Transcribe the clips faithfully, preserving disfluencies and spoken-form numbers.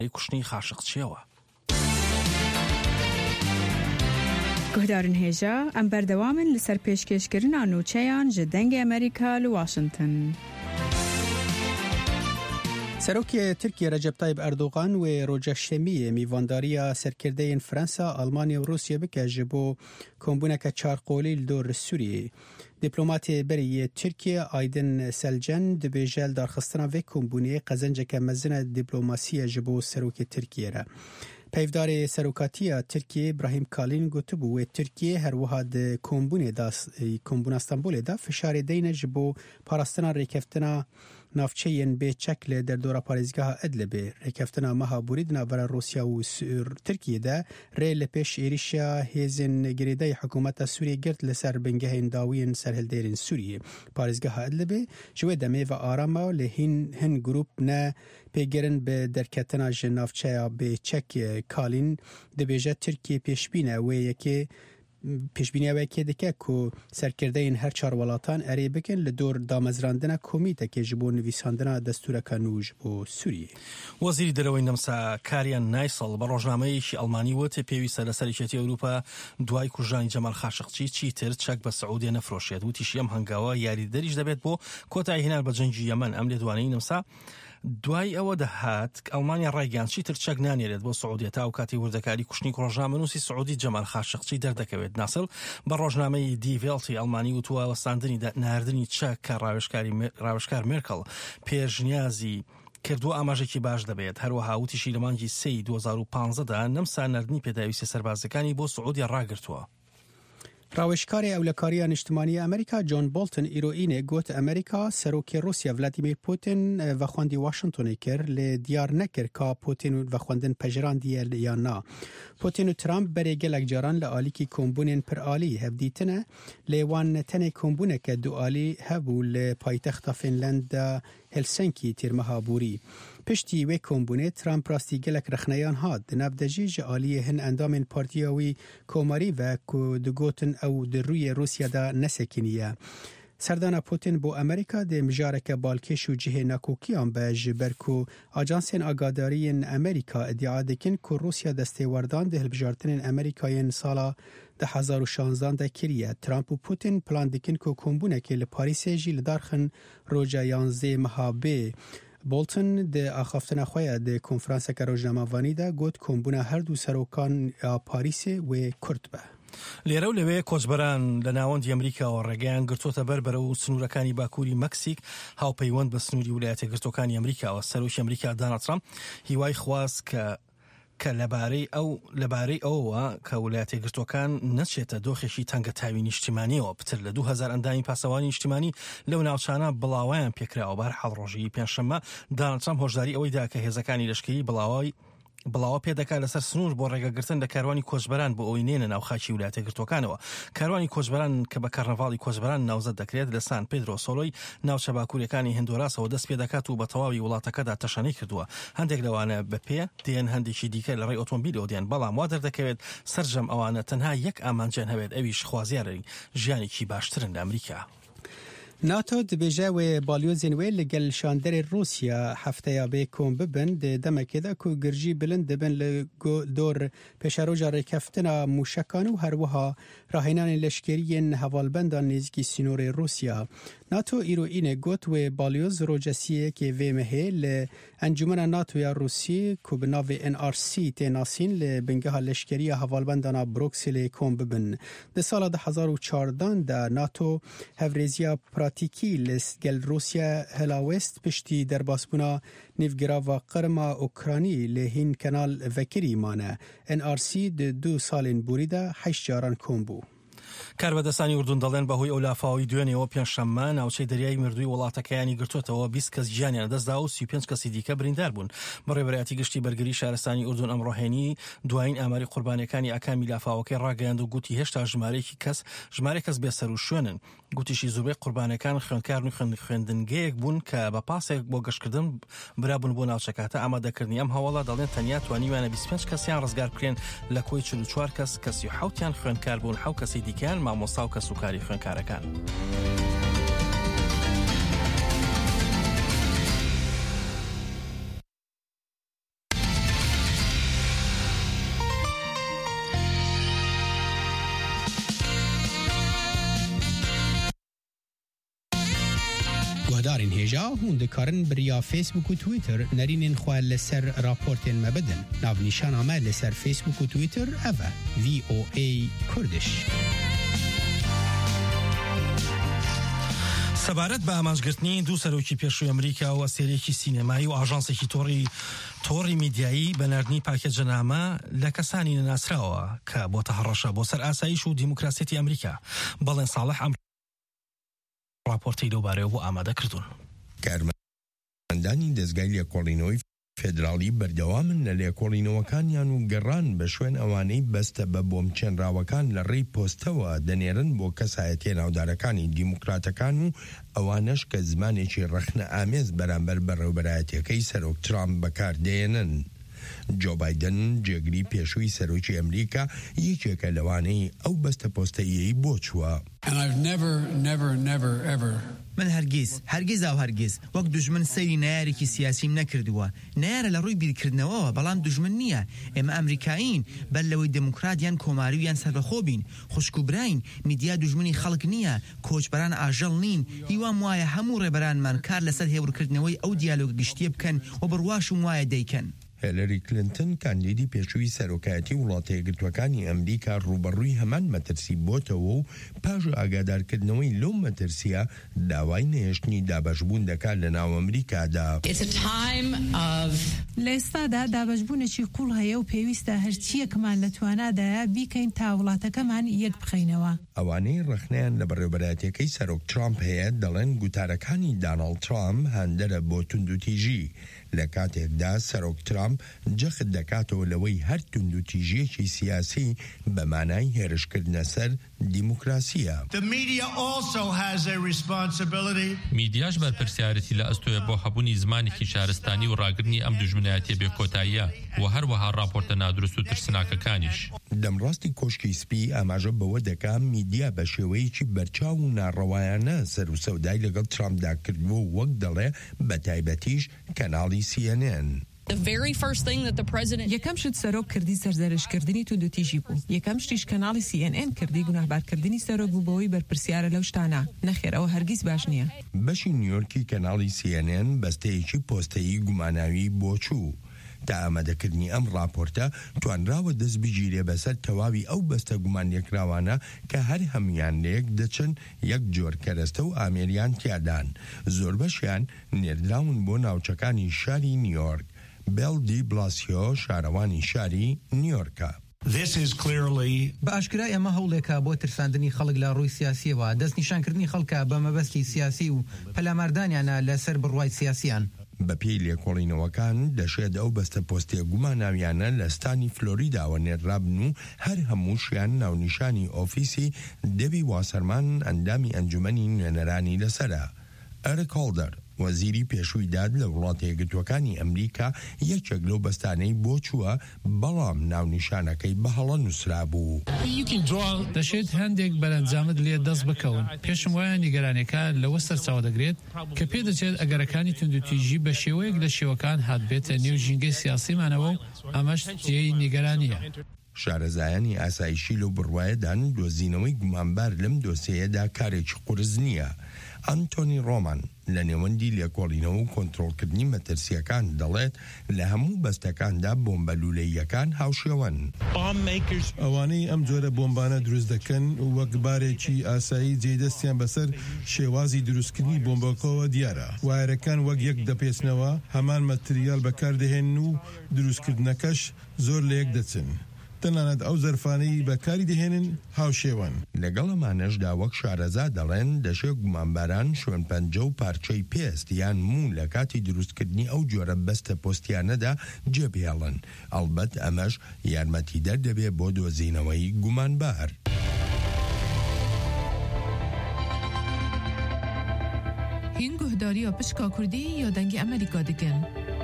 کوشتنی خاشقچیەوە. گهدارن هێژە ئەم بەردەوامن لەسەر پێشکەشکردنا نوچەیان ji dengê Amerîka li Washington. سەرۆکی ترکیە رەجەب تایب ئەردۆغان و ڕۆژە شەمیە میوانداریە سەرکردەیەن فرەنسا، ئەڵمانیا و رووسیا بکە ji بۆ کۆمبوونەکە چارقۆڵی li دۆر سووریە. دیپلۆماتê berê Tirkiye Aydin Selcan dibêje li darxistina vê kombûniyê qezenceke mezin e dîplomasiye ji bo serokê Tirkiye re. Peyvdarê serokatiya Tirkiye İbrahim Kalin gotibû wê Tirkiye her wiha di kombûnê da kombûna Stenbolê da fişarê deyne ji bo parastina rêkeftina navçeyên bêçek li derdora parêzgeha Idlibê. Rêkeftina meha borî di navbera Rûsya û Tirkiye de rê li pêş êrişa hêzên girêdayê hikûmeta Sûriyê girt li ser bingehên dawiyên serhildêrên Sûriyê. Parêzgeha Idlibê ji wê demê ve arama li hîn hin grûp ne pêgirin bi derketina ji navçeya bêçek Kalin dibêje Tirkiye pêşbîne wê yekê pêşbîniya wekê dike ku serkirdeyên her çar welatan erê bikin li dor damezrandina komîtekê ji bo nivîsandina destûreka nû ji bo Sûriyê. وەزیری دەرەوەی نەمسا کاریان نایسەڵ بە ڕۆژنامەیەکی ئەڵمانی وت پێویستە لە سەرکێتی ئەوروپا دوای کوژانی جەمال خاشقچی چیتر چەک بە سعودیە نەفرۆشێت. وتیشی ئەم هەنگاوە یاریدەریش دەبێت بۆ کۆتایی هێنان بە جەنگی یەمەن. ئەم لێدوانەی نەمسا دوای ئەوە دەهات ئەڵمانیا ڕایگەیاند چیتر چەک نانێرێت بۆ سعودیە تا و کاتی وردەکاری کوشتنی ڕۆژنامەنووسی سعودی جەمال خاشقچی دەردەکەوێت. ناسڵ بە ڕۆژنامەی دی ڤێڵتی ئەڵمانی وتووە وەستاندنی ناردنی چەک کە ڕاوێژکار مێرکەڵ پێشنیازی کردووە ئاماژێکی باش دەبێت. هەروەها وتیشی لە مانگی سێی دوو هەزار و پانزەدا نەمسا ناردنی پێداویستی سەربازەکانی بۆ سعودی ڕاگرتووە. ڕاوێژکاری ئەولەکاریە نیشتیمانی ئەمریکا جۆن بۆلتن ئیرۆئینێ گوت ئەمریکا سەرۆکی رووسیا ڤلادیمیر پوتین ڤەخواندی واشنگتۆنی کرد لێ دیار نەکرد کا پوتین و ڤەخواندن پەژراندیە یان نا. پوتین و ترامپ بەرێ gelek caran li alîkî kombûnên piralî hevdîtine lê wan tenê kombûneke dualî hebû li paytexta Fînland de Helsinki tîrmeha borî. Piştî wê kombûnê Trump rastî gelek rexneyan hat di nav de jî ji aliyê hin endamên partiya wî komarî ve ku digotin ew di rûyê Rûsya da nesekiniye. Serdana Putin bo Amerika de mijareke balkêş û cihê nakokiyan be ji ber ku ajansên agadariyên Amerika iddia dikin ku Rûsya destêwerdan di hilbijartinên Amerîkayên sala di hezar û şanzdan de kiriye. Trump û Putin plan dikin ku kombûnekê li Parîsê jî li darxin roja yanzê meha bê. Bolton de axaftina xwe ya de konferanseka rojnamavanî de got kombûna her du serokan ya Parîsê wê Kurd be. لێرە و لەوێ کۆچبەران لە ناوەندی ئەمریکاوە ڕێگەیان گرتوۆتە بەر بەرە و سنوورەکانی باکووری مەکسیک هاوپەیوەند بە سنووری ویلایەتە گرتوەکانی ئەمریکاوە. سەرۆکی ئەمریکا دۆناڵد ترامپ هیوای خواست کە کە لەبارەی ئەو لەبارەی ئەوەوە کە ویلایەتە گرتوەکان نەچێتە دۆخێکی تەنگە تاوی نیشتیمانیەوە. پتر لە دوو هەزار ئەندامی پاسەوانی نیشتیمانی لەو ناوچانە بڵاویان پێکراوە. بەهەرحاڵ ڕۆژی پێنجشەممە دۆناڵد ترامپ هۆشداری ئەوەی دا کە هێزەکانی لەشکری بڵاوی بڵاوە پێدەکات لەسەر سنوور بۆ ڕێگەگرتن لە کاروانی کۆچبەران بۆ ئەوی نێنە ناو خاکی ویلایەتە گرتوەکانەوە. کاروانی کۆچبەران کە بە کارنەڤاڵی کۆچبەران ناوزەت دەکرێت لە سان پێدرۆ سۆلۆی ناوچە باکووریەکانی هندۆراسەوە دەست پێ دەکات و بە تەواوی وڵاتەکەدا تەشەنەی کردووە. هەندێک لەوانە بە پێ دێن هەندێکی دیکە لە ڕێی ئۆتۆمبیلەوە دێن، بەڵام وا دەردەکەوێت سەرجەم ئەوانە تەنها یەک ئامانجیان هەبێت ئەویش خوازیارەی ژیانێکی باشترن لە ئەمریکا. ناتۆ dibêje wê balyozên wê li gel şanderê Rûsya hefteya bê kom bibin di demekê de ku girjî bilind dibin li dor pêşeroja rêkeftina mûşekan û her wiha rahênanên leşkeriyên hevalbenda nêzîkî sînorê Rûsya. NATO îroînê got wê balyoz rojasiyekê vê mehê li encûmena NATOya Rûsî ku bi navê N R C tê nasîn li bingeha leşkeriya hevalbendana Brukselê kom bibin. Di sala du hezar û çardan de NATO hevrêziya پراتیکی لس گل روسیا هلاوست پشتی در باسبونا نیفگراوا قرما اوکرانی لهین کنال وکری مانه ان آر سی دو سالین بوریده هشت جاران کومبو. کاربەدەستانی ئوردون دەڵێن بەهۆی ئەو لافاوی دوێنێەوە پێنجشەممە ناوچەی دەریای مردووی وڵاتەکەیانی گرتوێتەوە بیست کەس گیانیان دەستدا و سی و پێنج کەسی دیکە بریندار بوون. بەڕێوەبەرەتی گشتی بەرگری شارستانی ئوردون ئەمڕۆهێنی دوایین ئاماری قوربانیەکانی ئاکامی لافاوەکەی ڕاگەیاند و گوتی هێشتا ژمارەیەکی کەس ژمارە کەس بێسەر و شوێنن. گوتیشی زۆربەی قوربانەکان خوێندکار و خوێندنگەیەک بوون کە بە پاسێک بۆ گەشتکردن برابوون بۆ ناوچەکاتە ئامادەکردنی ئەم هەواڵە دەڵێن تەنیا توانیوانە بیست و پێنج کەسیان ڕزگار بکرێن لە کۆی چل و چوار کەس کەسی و حەوتیان خوێندکار بوون، حەوت کەسی دیکەیان مامۆستا و کەسوکاری خوێندکارەکان. گهدارین هجا هون دکارن بریا فیسبوک و تویتر نرینین خواه لسر راپورتین مبدن ناو نیشان همه لسر فیسبوک و تویتر اوه وی او ای کردش. سەبارەت بە ئاماژگرتنی دوو سەرۆکی پێشووی ئەمریکا و سێرێکی سینەمایی و ئاژانسێکی تۆڕی تۆڕی میدیایی بەناردنی پاکێجەنامە لە کەسانی نەناسراوە کە بۆتە هەڕەشە بۆ سەر ئاسایش و دیموکراسێتی ئەمریکا. بەڵێن ساڵح ئەم راپۆرتەی لەوبارەیەوە بۆ ئامادە کردوون. کارمەندانی دەستگای لێکۆڵینەوەی فێدراڵی بەردەوامن لە لێکۆڵینەوەکانیان و گەڕان بە شوێن ئەوانەی بەستە بە بۆمچێنراوەکان لە ڕێی پۆستەوە دەنێرن بۆ کەسایەتیە ناودارەکانی دیموکراتەکان و ئەوانەش کە زمانێکی ڕەخنە ئامێز بەرامبەر بەڕێوەبەرایەتیەکەی سەرۆک ترامپ بەکاردێنن. جو بایدن جێگری پێشووی سەرۆکی ئەمریکا یەکێکە لەوانەی ئەو بەستە پۆستەیەی بۆ چووە. من هەرگیز هەرگیز ئاو هەرگیز وەک دوژمن سەیری نایارێکی سیاسیم نەکردووە. نایارە لە ڕووی بیرکردنەوەوە بەڵام دوژمن نییە. ئێمە ئەمریکایین بەر لەوەی دموکراتیان کۆماریویان سەربەخۆ بین. خوشک و براین میدیا دوژمنی خەڵک نییە. کۆچبەران ئاژەڵ نین. هیوام وایە هەموو ڕێبەرانمان کار لەسەر هێورکردنەوەی ئەو دیالۆگە گشتیە بکەن و بڕواشم وایە دەیکەن. هیلاری کلینتن کاندیدی پێشووی سەرۆکایەتی وڵاتە یەکگرتووەکانی ئەمریکا ڕوبەڕووی هەمان مەترسی بۆتەوە و پاش ئاگادارکردنەوەی لەو مەترسیە داوای نهێشتنی دابەشبوون دەکات لە ناو ئەمریکادا. لە ئێستادا دابەشبوونێکی قوڵ هەیە و پێویستە هەرچیەکمان لە توانادایە بیکەین تا وڵاتەکەمان یەک بخەینەوە. ئەوانەی ڕەخنیان لە بەڕێوەبەرایەتیەکەی سەرۆک ترامپ هەیە دەڵێن گوتارەکانی داناڵد ترامپ هەندەرە بۆ توندوتیژی. لە کاتێکدا سەرۆک ترامپ جەخت دەکاتەوە لەوەی هەر توندوتیژیەکی سیاسی بە مانای هێرشکردنە سەر دیموکراسیە. میدیاش بەرپرسیارەتی لە ئەستۆیە بۆ هەبوونی زمانێکی شارستانی و ڕاگرنی ئەم دوژمنایەتیە بێکۆتاییە و هەروەها راپۆرتە نادروست و ترسناکەکانیش. دەمڕاستی کۆشکی سپی ئاماژە بەوە دەکا میدیا بە شێوەیەکی بەرچاو و ناڕەوایانە سەر و سەودای لەگەڵ ترامپدا کردووە و وەک دەڵێ بە تایبەتیش کەناڵی سی ئەن ئەن. یەکەم شت سەرۆک کردی سەرزەرشکردنی توندوتیژی بوو. یەکەم شتیش کەناڵی سی ئەن ئەن کردی گوناهبارکردنی سەرۆک بوو بەوەی بەرپرسیارە لەو شتانە. نەخێر ئەوە هەرگیز باش نییە. بەشی نیویۆرکی کەناڵی سی ئەن ئەن بەستەیەکی پۆستەیی گوماناوی بۆ چوو. تا ئامادەکردنی ئەم راپۆرتە توانراوە دەست بگیرێ بەسەر تەواوی ئەو بەستە گومان لێکراوانە کە هەر هەمویان لەیەک دەچن یەک جۆر کەرەستە و ئامێریان تیادان. زۆر بەشیان نێردراون بۆ ناوچەکانی شاری نیویۆرک. بێل دی بلاسیۆ شارەوانی شاری نیویۆرکە. بە ئاشکرای ئەمە هەوڵێکە بۆ ترساندنی خەڵک لە ڕووی سیاسیەوە دەست نیشانکردنی خەڵکە بە مەبەستی سیاسی و پەلاماردانیانە لەسەر بڕوای سیاسیان. بە پێی لێکۆڵینەوەکان دەشێت ئەو بەستە پۆستێ گوماناویانە لە ستانی فلۆریداوە نێرابن و هەر هەمووشیان ناونیشانی ئۆفیسی دەبی واسەرمان ئەندامی ئەنجومەنی نوێنەرانی لەسەرە. ئەرک هۆڵدەر وەزیری پێشووی داد لە وڵاتە یەکگرتووەکانی ئەمریکا یەکێک لەو بەستانەی بۆ چووە بەڵام ناونیشانەکەی بە هەڵە نووسرا بوو. دەشێت هەندێک بەرەنجامت لێ دەست بکەون. پێشم وایە نیگەرانەکە لەوە سەرچاوە دەگرێت کە پێ دەچێت ئەگەرەکانی توندوتیژی بە شێوەیەک لە شێوەکان هات بێتە نێو ژینگەی سیاسیمانەوە و ئەمەش جێی نیگەرانیە. شارەزایانی ئاسایشی لەو بڕوایەدان دۆزینەوەی گومانبار لەم دۆسەیەدا کارێکی قورس نییە. ئەنتۆنی ڕۆمان لە نێوەندی لێکۆڵینەوە و کۆنتڕۆڵکردنی مەترسیەکان دەڵێت لە هەموو بەستەکاندا بۆمبە لولەییەکان هاوشێوەن. ئەوانەی ئەم جۆرە بۆمبانە دروست دەکەن وەک بارێکی ئاسایی جێدەستیان بەسەر شێوازی دروستکردنی بۆمبەکەوە دیارە. وایرەکان وەک یەک دەپێچنەوە هەمان مەتریال بەکاردەهێن و دروستکردنەکەش زۆر لە یەک دەچن. تەنانەت ئەو زەرفانەی بەکاری دەهێنن هاوشێوەن. لەگەڵ ئەمانەشدا وەک شارەزا دەڵێن دەشێت گومانباران شوێن پەنجە و پارچەی پێست یان موو لە کاتی دروستکردنی ئەو جۆرە بەستە پۆستیانەدا جێبێڵن. ئەڵبەت ئەمەش یارمەتی دەردەبێ بۆ دۆزینەوەی گومانبار. هین گوهداری یا پشکا کوردی یا دەنگی ئەمریکا دەکەن.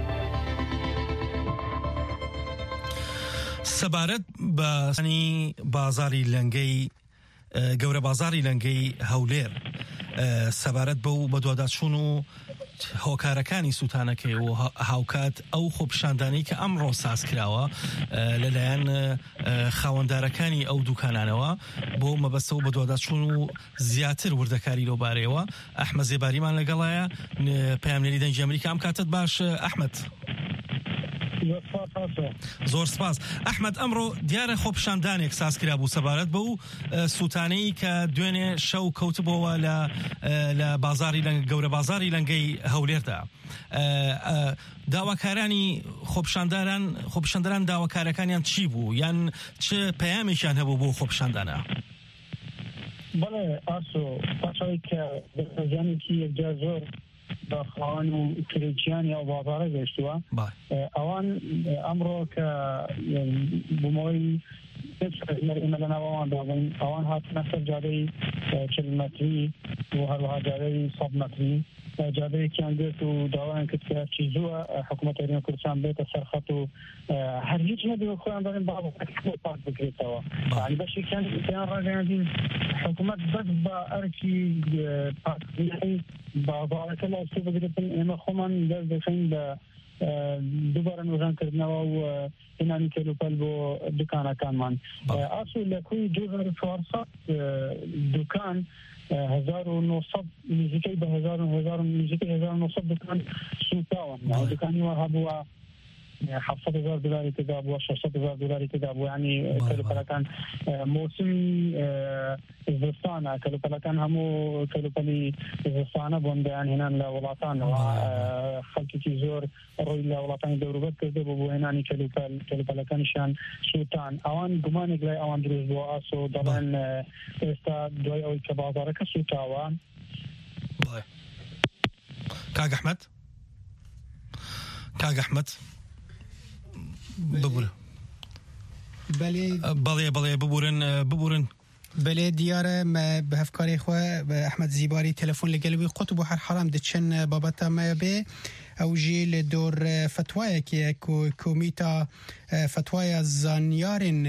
سەبارەت بە بازاری لەنگەی گەورە بازاری لەنگەی هەولێر سەبارەت بەو بە دوواداچوون و هۆکارەکانی سووتانەکەی و هاوکات ئەو خۆپیشاندانەی کە ئەمڕۆ ساز کراوە لەلایەن خاوەندارەکانی ئەو دوکانانەوە بۆ مەبەستەوە بە دوواداچوون و زیاتر وردەکاری لەو بارەیەوە. ئەحمەد زێباریمان لەگەڵایە، پەیامنێری دەنگی ئەمریکا. ئەم کاتت باش ئەحمەد. زۆر سپاس. ئەحمەد، ئەمڕۆ دیارە خۆپیشاندانێک ساز کرا بوو سەبارەت بە و سووتانەی کە دوێنێ شەو کەوتبەوە لە بازاری گەورە بازاری لەنگەی هەولێردا. داواکارانی خۆپیشانداران خۆپیشانداران داواکارەکانیان چی بوو، یان چ پەیامێکیان هەبوو بۆ خۆپیشاندانە؟ بەڵێ ئاسۆ پاشای کە دەستەجانێکی یەکجار زۆر بە خاوەن و کرێکیانی ئەو بازارە گەشتووە، ئەوان ئەمڕۆ کە بوومەوەی ئێمە لەناوەوان دابن، ئەوان هاتنە سەر جادەی چل مەتری و هەروەها جادەی سەد مەتری، جادەیەکیان دێت و داوایان کرد کە چی زووە حکوومەت هەرێمی کوردستان بێتە سەرخەت و هەر هیچ نەبێ خۆیان دەڵێن بابەتەکە پاک بکرێتەوە. یعنی بەشێکیان پێیان ڕاگەیاندین حکوومەت بەس بە ئەرکی پاکردنی بازارەکە لاستێ بگرێتن، ئێمە خۆمان دەست دەخەین بە دووبارە نوێژانکردنەوە و هێنانی کەلوپەل بۆ دوکانەکانمان. ئاسو لە کوی دوو هەزار و چوارسەد دوکان هزار و نۆسەد نزیکەی بە هزار و هزار و نۆسەد دوکان سوتاون، دوکانی وا هەبووە حەفسەد هەزار دلاری تێدا بووە، شەشسەد هەزار دلاری تێدا بوو. یعنی کەلوپەلەکان مۆسمی زستانە، کەلوپەلەکان هەموو کەلوپەلی زستانە بۆن بەیان هێنان لە وڵاتانەوە. خەڵکێکی زۆر ڕۆی لە وڵاتانی دەوروبەر کردە بۆ بۆ هێنانی کەلوپەل، کەلوپەلەکانیشان سووتان. ئەوان گومانێک لای ئەوان دروست بووە ئاسۆ، دەڵێن ئێستا دوای ئەوەی کە بازارەکە سووتاوە. کاک ئەحمەد کاک ئەحمەد ببورە. بەڵێ بەڵێ ببورن ببورن بەلێ دیارە بە هەفکاری خۆ ئەحمەد زیباری تەلەفۆن لەگەلوی قوت بۆ هەر حەرام دەچن بابەتە مە بێ ئەو ژێ لە دۆر فتوایەکێ کۆمیتا فتوایە زانیارن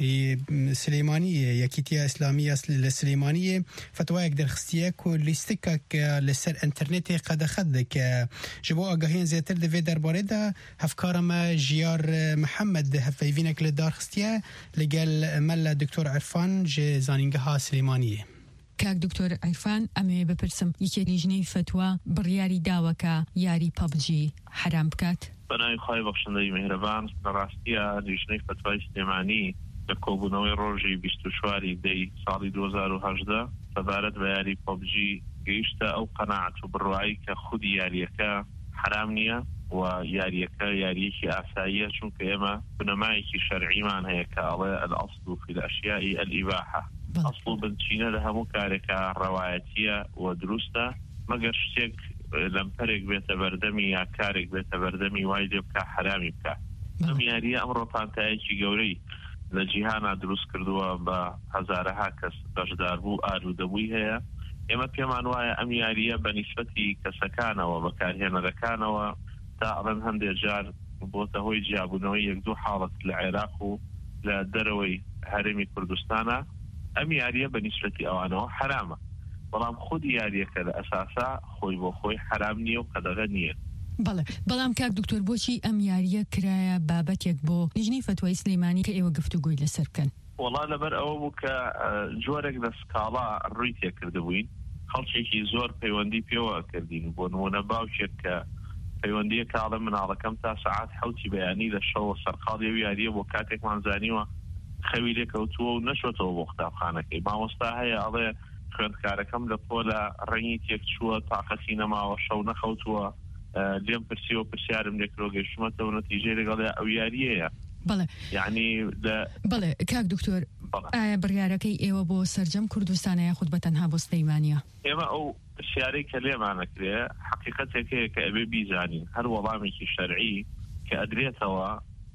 سلەیمانی یەکیتیە ئیسلامی لە سلەیمانی فتوایەک دەرخستیە و لیستێکێک لەسەر ئینتەرنێتی قەدەخەت دەکە ji bo agahiyên zêtir divê derbarê de hevkara me Jiyar Mihemed hevpeyvînek li darxistiye li gel me li Doktor Erfan ji zanîngeha Silêmaniyê. کاک دکتۆر عیرفان، ئەمێ بپرسم یەکێ لیژنەی فتووە بڕیاری داوەکە یاری پەبجی حرام بکات؟ بەناوی خوای بەخشندەی میهرەبان، بەڕاستیە لیژنەی فتوای سلێمانی لە کۆبوونەوەی ڕۆژی بیست و چواری دەی ساڵی دوو هەزار و هەژدە سەبارەت بە یاری پەبجی گەیشتە ئەو قەناعەت و بڕوایی کە خودی یاریەکە حرام نییە و یاریەکە یاریەکی ئاساییە، چونکە ئێمە بنەمایەکی شەرعیمان هەیە کە ئەڵێ الأصل في الأشياء الإباحة. ئەسڵ و بنچینە لە هەموو کارێکە ڕەوایەتیە و دروستە، مەگەر شتێک لەمپەرێک بێتە بەردەمی یا کارێک بێتە بەردەمی وای لێ بکە حرامی بکە. ئەم یاریە ئەمڕۆ پانتایەکی گەورەی لە جیهانا دروست کردووە بە هەزارەها کەس بەشدار بوو ئالوودەبووی هەیە. ئێمە پێمان وایە ئەم یاریە بە نیسبەتی کەسەکانەوە بەکارهێنەرەکانەوە تا ئەڵەن هەندێک جار بۆتە هۆی جیابوونەوەی یەک دوو حاڵەت لە عێراق و لە دەرەوەی هەرێمی کوردستانە. ئەم یاریە بە نیسبەتی ئەوانەوە حرامە، بەڵام خودی یاریەکە لە ئەساسا خۆی بۆ خۆی حرام نییە و قەدەغە نییە. بەڵێ، بەڵام کاک دکتۆر بۆچی ئەم یاریە کرایە بابەتێک بۆ لیژنەی فتوای سلەیمانی کە ئێوە گفتوگۆی لەسەر بکەن؟ وەڵا لەبەر ئەوە بوو کە جۆرێک لە سکاڵا ڕووی تێکرده بووین، خەڵکێکی زۆر پەیوەندی پێوە کردین. بۆ نمونە باوکێک کە پەیوەندیە کاڵە مناڵەکەم تا سەعات حەوتی بەیانی لە شەوە سەرقاڵی ئەو یاریە بۆ کاتێکمان زانیوە خەوی لێکەوتووە و نەشۆتەوە بۆ قوتابخانەکەی. مامۆستا هەیە ئەڵێ خوێندکارەکەم لە پۆلە ڕەنگی تێک چووە تاقەتی نەماوە شەو نەخەوتووە، لێم پرسیەوە پرسیارم لێکرۆ گەیشتمەتەوە نەتیجەی لەگەڵێ ئەو یاریەیە. بەڵێ یعنی بەڵێ کاک دکتۆر، ئایا بڕیارەکەی ئێوە بۆ سەرجەم کوردستانە یاخود بە تەنها بۆ سلەیمانیە؟ ئێمە ئەو پرسیارەی کە لێمانەکرێ حقیقەتێکەیە کە ئەبێ بیزانین هەر وەڵامێکی شەرعی کە ئەدرێتەوە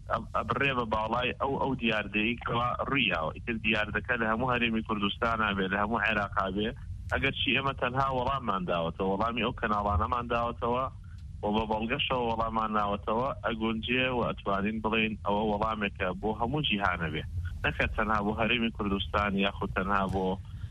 ئەبڕێ بە باڵای ئەو ئەو دیاردەیی کەوا ڕوویاوە. ئیتر دیاردەکە لە هەموو هەرێمی کوردستانە بێ، لە هەموو عێراقا بێ، ئەگەر چی ئێمە تەنها وەڵاممان داوەتەوە، وەڵامی ئەو کەناڵانەمان داوەتەوە و بە بەڵگەشەوە وەڵامان ناوەتەوە ئەگونجێ و ئەتوانین بڵێن ئەوە وەڵامێکە بۆ هەموو جیهانە بێ، نەکە تەنها بۆ هەرێمی کوردستان یاخود تەنها بۆ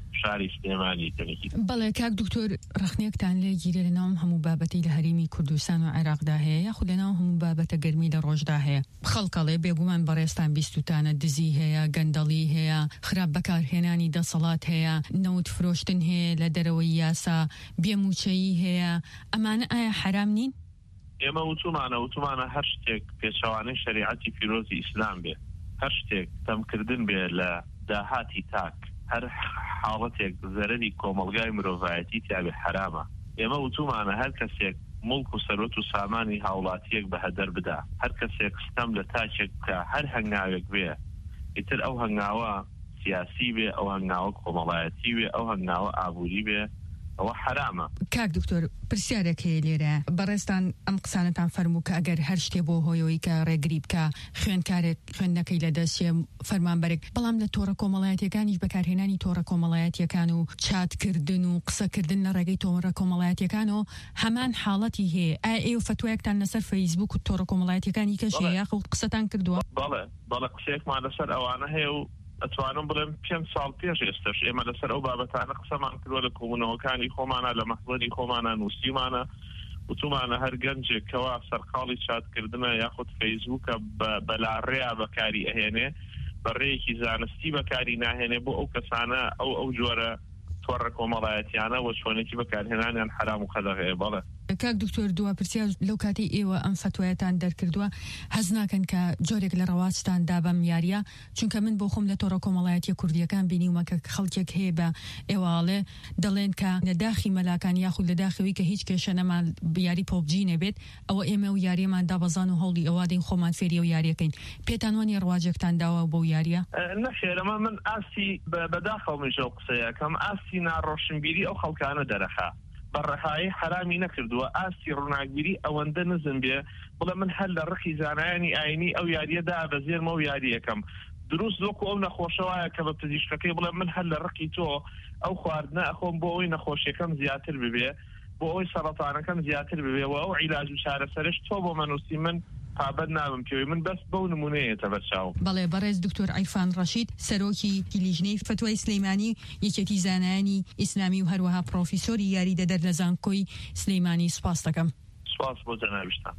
شاری سلێمانی تەنێکی. بەڵێ کاک دکتۆر ڕخنێکتان لێ گیرە لەناوم هەموو بابەتی لە هەرێمی کوردستان و عێراقدا هەیە یاخود لەناو هەموو بابەتە گەرمی لە ڕۆژدا هەیە خەڵکەڵێ بێگومان بەڕێستان بیستوتانە دزی هەیە گەندەڵی هەیە خراپ بەکارهێنانی دەسەڵات هەیە نەوت فرۆشتن هەیە لە دەرەوەی یاسا بێموچەیی هەیە ئەمانە ئایا حرام نین؟ ئێمە وتومانە وتومانە هەر شتێک پێچەوانەی شریعەتی پیرۆزی ئیسلام بێ هەر شتێک تەمکردن بێ لە داهاتی تاک هەر حاڵەتێک زەرەری کۆمەلگای مرۆڤایەتی تیاابێ حرامە ئێمە وتومانە هەر کەسێک مڵک و سەرۆت و سامانی هاوڵاتیەک بە هەدەر بدا هەر کەسێک ستەم لە تاچێک کە هەر هەنگاوێک بێ ئیتر ئەو هەنگاوە سیاسی بێ ئەو هەنگاوە کۆمەڵایەتی بێ ئەو هەنگاوە ئابووری بێ ئەوە حرامە. کاک دکتۆر پرسیارێک هەیە لێرە بەڕێستان ئەم قسانتان فەرموو کە ئەگەر هەر شتێ بۆ هۆیەوەی کە ڕێگری بکە خوێندکارێک خوێندنەکەی لە دەستێ فەرمانبەرێک بەڵام لە تۆڕە کۆمەڵایەتیەکانیش بەکارهێنانی تۆڕە کۆمەڵایەتیەکان و چاتکردن و قسەکردن لە ڕێگەی تۆڕە کۆمەڵایەتیەکان و هەمان حاڵەتی هەیە ئایا ئێوە فتوایەکتان لەسەر فەیسبوک و تۆڕە کۆمەڵایەتیەکانی کەشێ یاخود قسەتان کردووە؟ بەڵێ بەڵێ قسەیەکمان لەسەر ئەوانە هەیە و ئەتوانم بڵێم پێنج ساڵ پێش ئێستش ئێمە لەسەر ئەو بابەتانە قسەمان کردووە لە کۆبوونەوەکانی خۆمانە لە مەحضەری خۆمانە نووسیمانە وتومانە هەر گەنجێکەوە سەرقاڵی چاتکردنە یاخود فەیسبووکە بەلاڕێیا بەکاری ئەهێنێ بەڕێیەکی زانستی بەکاری ناهێنێ بۆ ئەو کەسانە ئەو ئەو جۆرە تۆڕە کۆمەڵایەتیانە وە چۆنێکی بەکارهێنانیان حرام و خەدەغەیە. بەڵێ کاک دکتۆر دوا پرسیار لەو کاتی ئێوە ئەم فتوایەتان دەرکردووە هەز ناکەن کە جۆرێک لە ڕەواتتان دا بەم یاریە چونکە من بۆ خۆم لە تۆڕە کۆمەڵایەتی کوردیەکان بینیومە کە خەڵکێک هەیە بە ئێواڵێ دەڵێن کە لە داخی مەلاکان یاخود لە داخەوەی کە هیچ کێشە نەمان یاری پۆبجی نەبێت ئەوە ئێمە و یاریەمان دابەزان و هەوڵی ئەوادەین خۆمان فێری و یاریەکەین پێتان وانی ڕواجێکتان داوە بۆ یاریە؟ نەخێرەمە من ئاستی بەداخەو مژە قسەیەکەم ئاستی ناڕۆشنبیری ئەو خەڵکانە دەرەخا بەڕەحایی حرامی نەکردووە ئاستی ڕووناگیری ئەوەندە نزم بێ بڵێ من هەر لە ڕخی زانایانی ئاینی ئەو یاریەدا بەزێرمە و یاریەکەم دروست وەکو ئەو نەخۆشەوایە کە بە پزیشکەکەی بڵێ من هەر لە ڕقی تۆ ئەو خواردنە ئەخۆم بۆ ئەوی نەخۆشیەکەم زیاتر ببێ بۆ ئەوی سەرەتانەکەم زیاتر ببێ و ئەو عیلاج و چارەسەرش تۆ بۆ مەنووسی من پابەت نابم پێوی من بەس بەو نمونەیەتە بەرچاو. بەڵێ بەڕێز دکتۆر عیرفان ڕەشید سەرۆکی لیژنەی فتوای سلەیمانی یەکێتی زانایانی ئیسلامی و هەروەها پرۆفیسۆری یاریدەدەر لە زانکۆی سلەیمانی سوپاس دەکەم. سوپاس بۆ جەنابیشتان.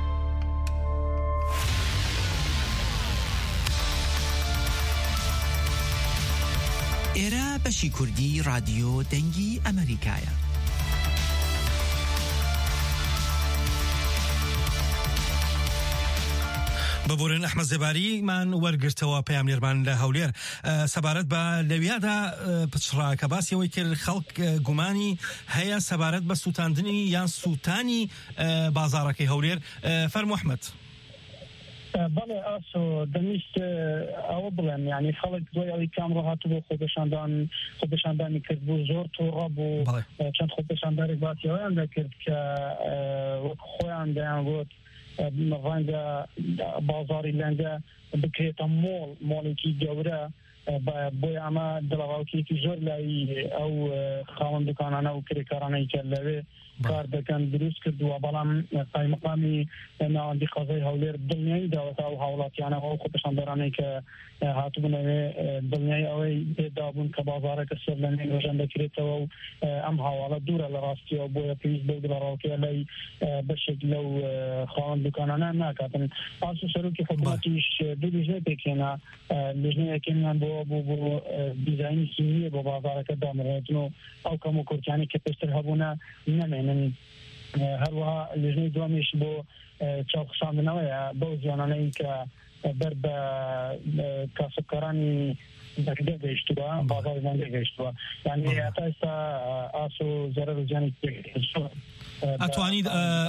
ئێرە بەشی کوردی رادیۆ دەنگی ئەمریکایە. ببورن ئەحمەد زێباریمان وەرگرتەوە پەیامنێرمان لە هەولێر سەبارەت بە لەویادا پچڕا کە باسیەوەی کرد خەڵک گومانی هەیە سەبارەت بە سووتاندنی یان سووتانی بازاڕەکەی هەولێر فەرموو ئەحمەد. بەڵێ ئاسۆ دەمیست ئەوە بڵێن یعنی خەڵک دوای ئەوەی کامڕۆ هاتوو بۆ خۆپێشاندان خۆپێشاندانی کرد بوو زۆر تۆڕە بوو چەند خۆپێشاندارێک باسیەوەیان دەکرد کە وەک خۆیان دەیان گوت ڕەنگە بازاری لەنگە بکرێتە مۆڵ مۆڵێکی گەورە بۆی ئەمە دڵەڕاوکێکی زۆر لای ئەو خاوەن دوکانانە و کرێکارانەی کە لەوێ کار دەکەن دروست کردووە بەڵام قایمەقامی ناوەندی قەزای هەولێر دڵنیایی داوەتە ئەو هاوڵاتیانە ئەو خۆپێشاندارانەی کە هاتوبنەوێ دڵنیایی ئەوەی پێدابوون کە بازارەکە سەر لە نێن ڕۆژان دەکرێتەوە و ئەم هاواڵە دوورە لە ڕاستیەوە بۆیە پێویست بەو دڵەڕاوکەیە لای بەشێک لەو خاوەن دوکانانە ناکاتن. پاس و سەرۆکی حکوومەتیش دوو لیژنە پێکێنا لیژنەیەکێمیان بۆ بۆ بۆ دیزاینی سینیە بۆ بازارەکە دامەڕێتن و ئەو کەم و کورتیانی کە پێشتر هەبوونە نەمێنن. هەروەها لیژنەی دومیش بۆ چاوخشاندنەوەیە بەو زیانانەی کە بەر بە کاسبکارانی دەکدە گەیشتووە بازاری لەنگە گەیشتووە یعنی هەتا ئێستا ئاس و زەرەر و زیانی ئەتوانیت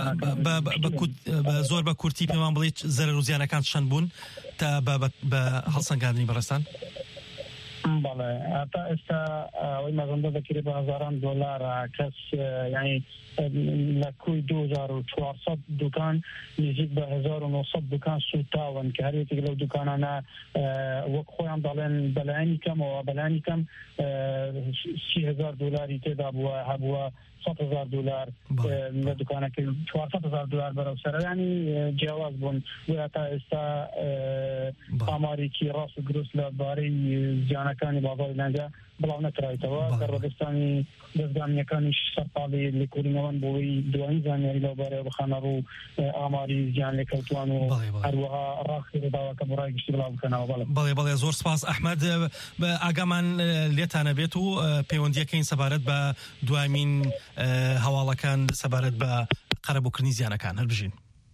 زۆر بە کورتی پێمان بڵیت زەرەر و زیانەکان چەند بوون تا بە هەڵسەنگاندنی بەڕێستان؟ بەڵێ هەتا ئێستا ئەوەی مەزەندە دەکرێت بە هەزاران دۆلارە کەس یعنی لە کوی دو هزار و چوارسەد دوکان نزیک بە هەزار و نۆسەد دوکان سوتاون کە هەرێکێک لەو دوکانانە وەک خۆیان دەڵێن بەلایانی کەمەوە بەلایانی کەم سی هەزار دۆلاری تێدا بووە هەبووە سەد هەزار دۆلار لە دوکانەکە چوارسەد هەزار دۆلار بەرەو سەرەیانی جیاواز بوون و هەتا ئێستا ئاماری کی ڕاست دروست لە بارەی زیانەکانی بازاری لەنجە بڵاو نەکرایتەوە دەڕۆدەستانی دەستگامیەکانی سەرپاڵی لێکۆڵینەوەن بۆی دوایین زانیاری لەوبارەیە بخانە ڕوو ئاماری زیان لێکەوتوان و هەروەها ڕاستی ڕێداوەکە بۆ ڕای گشتی بڵاو بکەنەوە. بەڵێ بەڵێ زۆر سپاس ئەحمەد، ئاگامان لێتانە بێت و پەیوەندیەکەین سەبارەت بە دوایمین هەواڵەکان سەبارەت بە قەرەبووکردنی زیانەکان هەڵبژین.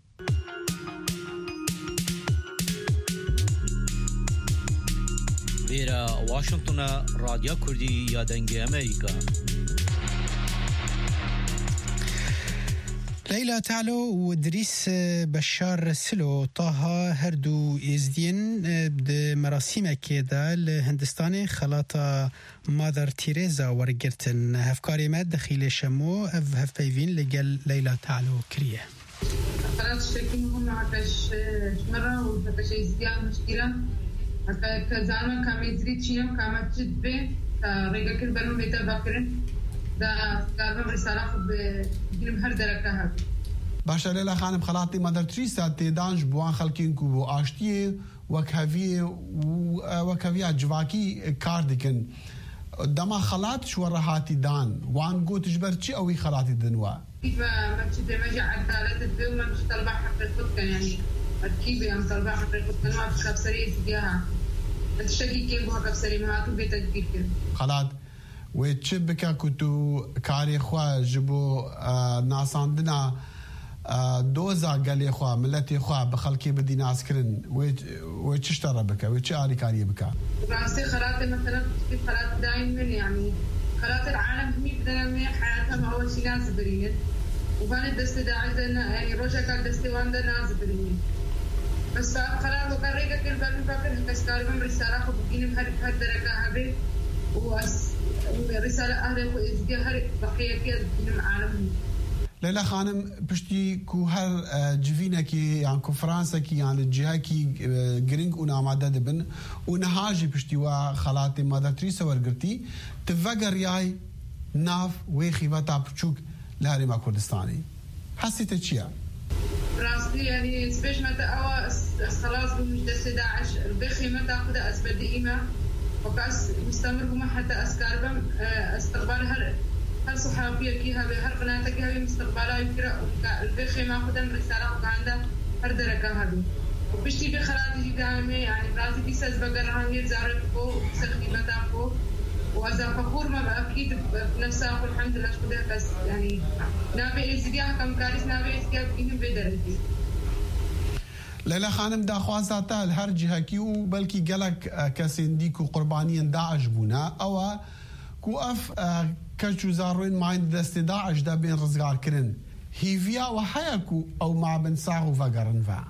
ویرا واشنطن رادیو کردی یا دنگی امریکا. ليلى تعلو ودريس بشار سلو طه هردو إزدين بمراسيم كده الهندستاني خلاطة مادر تيريزا ورقرتن هفكاري ماد دخيل شمو هف هف بيفين لقال ليلى تعلو كريه خلاص شكين هم عكاش مرة وعكاش إزديان مشكلة هكا كزعما كامل تريد شينام كامل جد به رجع كل بنو بيتا باكرن دا قالوا رسالة خب بجنب هر درجة هذا. باشا ليلى خانم خلاطي مادر تريسا تدانج بوان خلقين كوبو آشتيه وكهفيه وكهفيه جواكي كاردكن دما خلاط شو رهاتي دان وان قوت جبرتشي أو خلاطي دنوا. كيف ما تشد ما جاء عدالة الدول ما مش طلبة حقيقة يعني أكيد يعني طلبة حقيقة ما في كبسرية تجاهها. الشقي كيف هو كبسرية ما تو بيتجديد كده. خلاط وتشبكا كتو كاري خوا جبو آه ناساندنا آه دوزا قالي خوا ملتي خوا بخلكي بدي ناس كرن وتشترى بك وتشاري كاري بك راسي خلاط مثلا في خلاط دائما يعني خلاط العالم هم بدنا حياتها ما هو شيء ناس بريين وكان دست داعينا يعني روجا كان دست واندا ناس بريين بس خلاط وكريكا كل بالي فاكر كسكاري من رسالة خبكين بهر بهر درجة هذه وأس رسالة أهل وإزدهار بقية فيها من عالم. ليلى خانم بشتي كو هر جفينا كي يعني كو فرنسا كي يعني الجهة كي جرينج ونعمادة دبن ونهاجي بشتي وخلاتي مادر تريسا ورقرتي تفجر ياي ناف وخيفتا بتشوك لهرما كردستاني حسيت تشيا راسي يعني سبيش متى أو خلاص بمجلس داعش بخي متى أخذ أسباب دائمة وكاس مستمر بما حتى أسكاربم استقبال هر هر صحافية كيها بهر قناة كيها مستقبلها يكرا البخي ما خدم رسالة وكاندا هر دركة هذه وبشتي بخلات يجي دائما يعني براسي دي ساز بقرها هي زارت فو سخدمتها فو وإذا فخور ما أكيد بنفسها والحمد لله شكرا كاس يعني نابي إزديها كم كاريس نابي إزديها بيهم بدرجة. ليلى خانم دا خوازاتا هر جهه کیو بلکی گلک کسندی کو قربانیان داعش بونا او کو اف کچو زاروین ماین دست داعش دا بین رزگار کرن هیویا و حیاکو او مع بن ساغو فقرن فا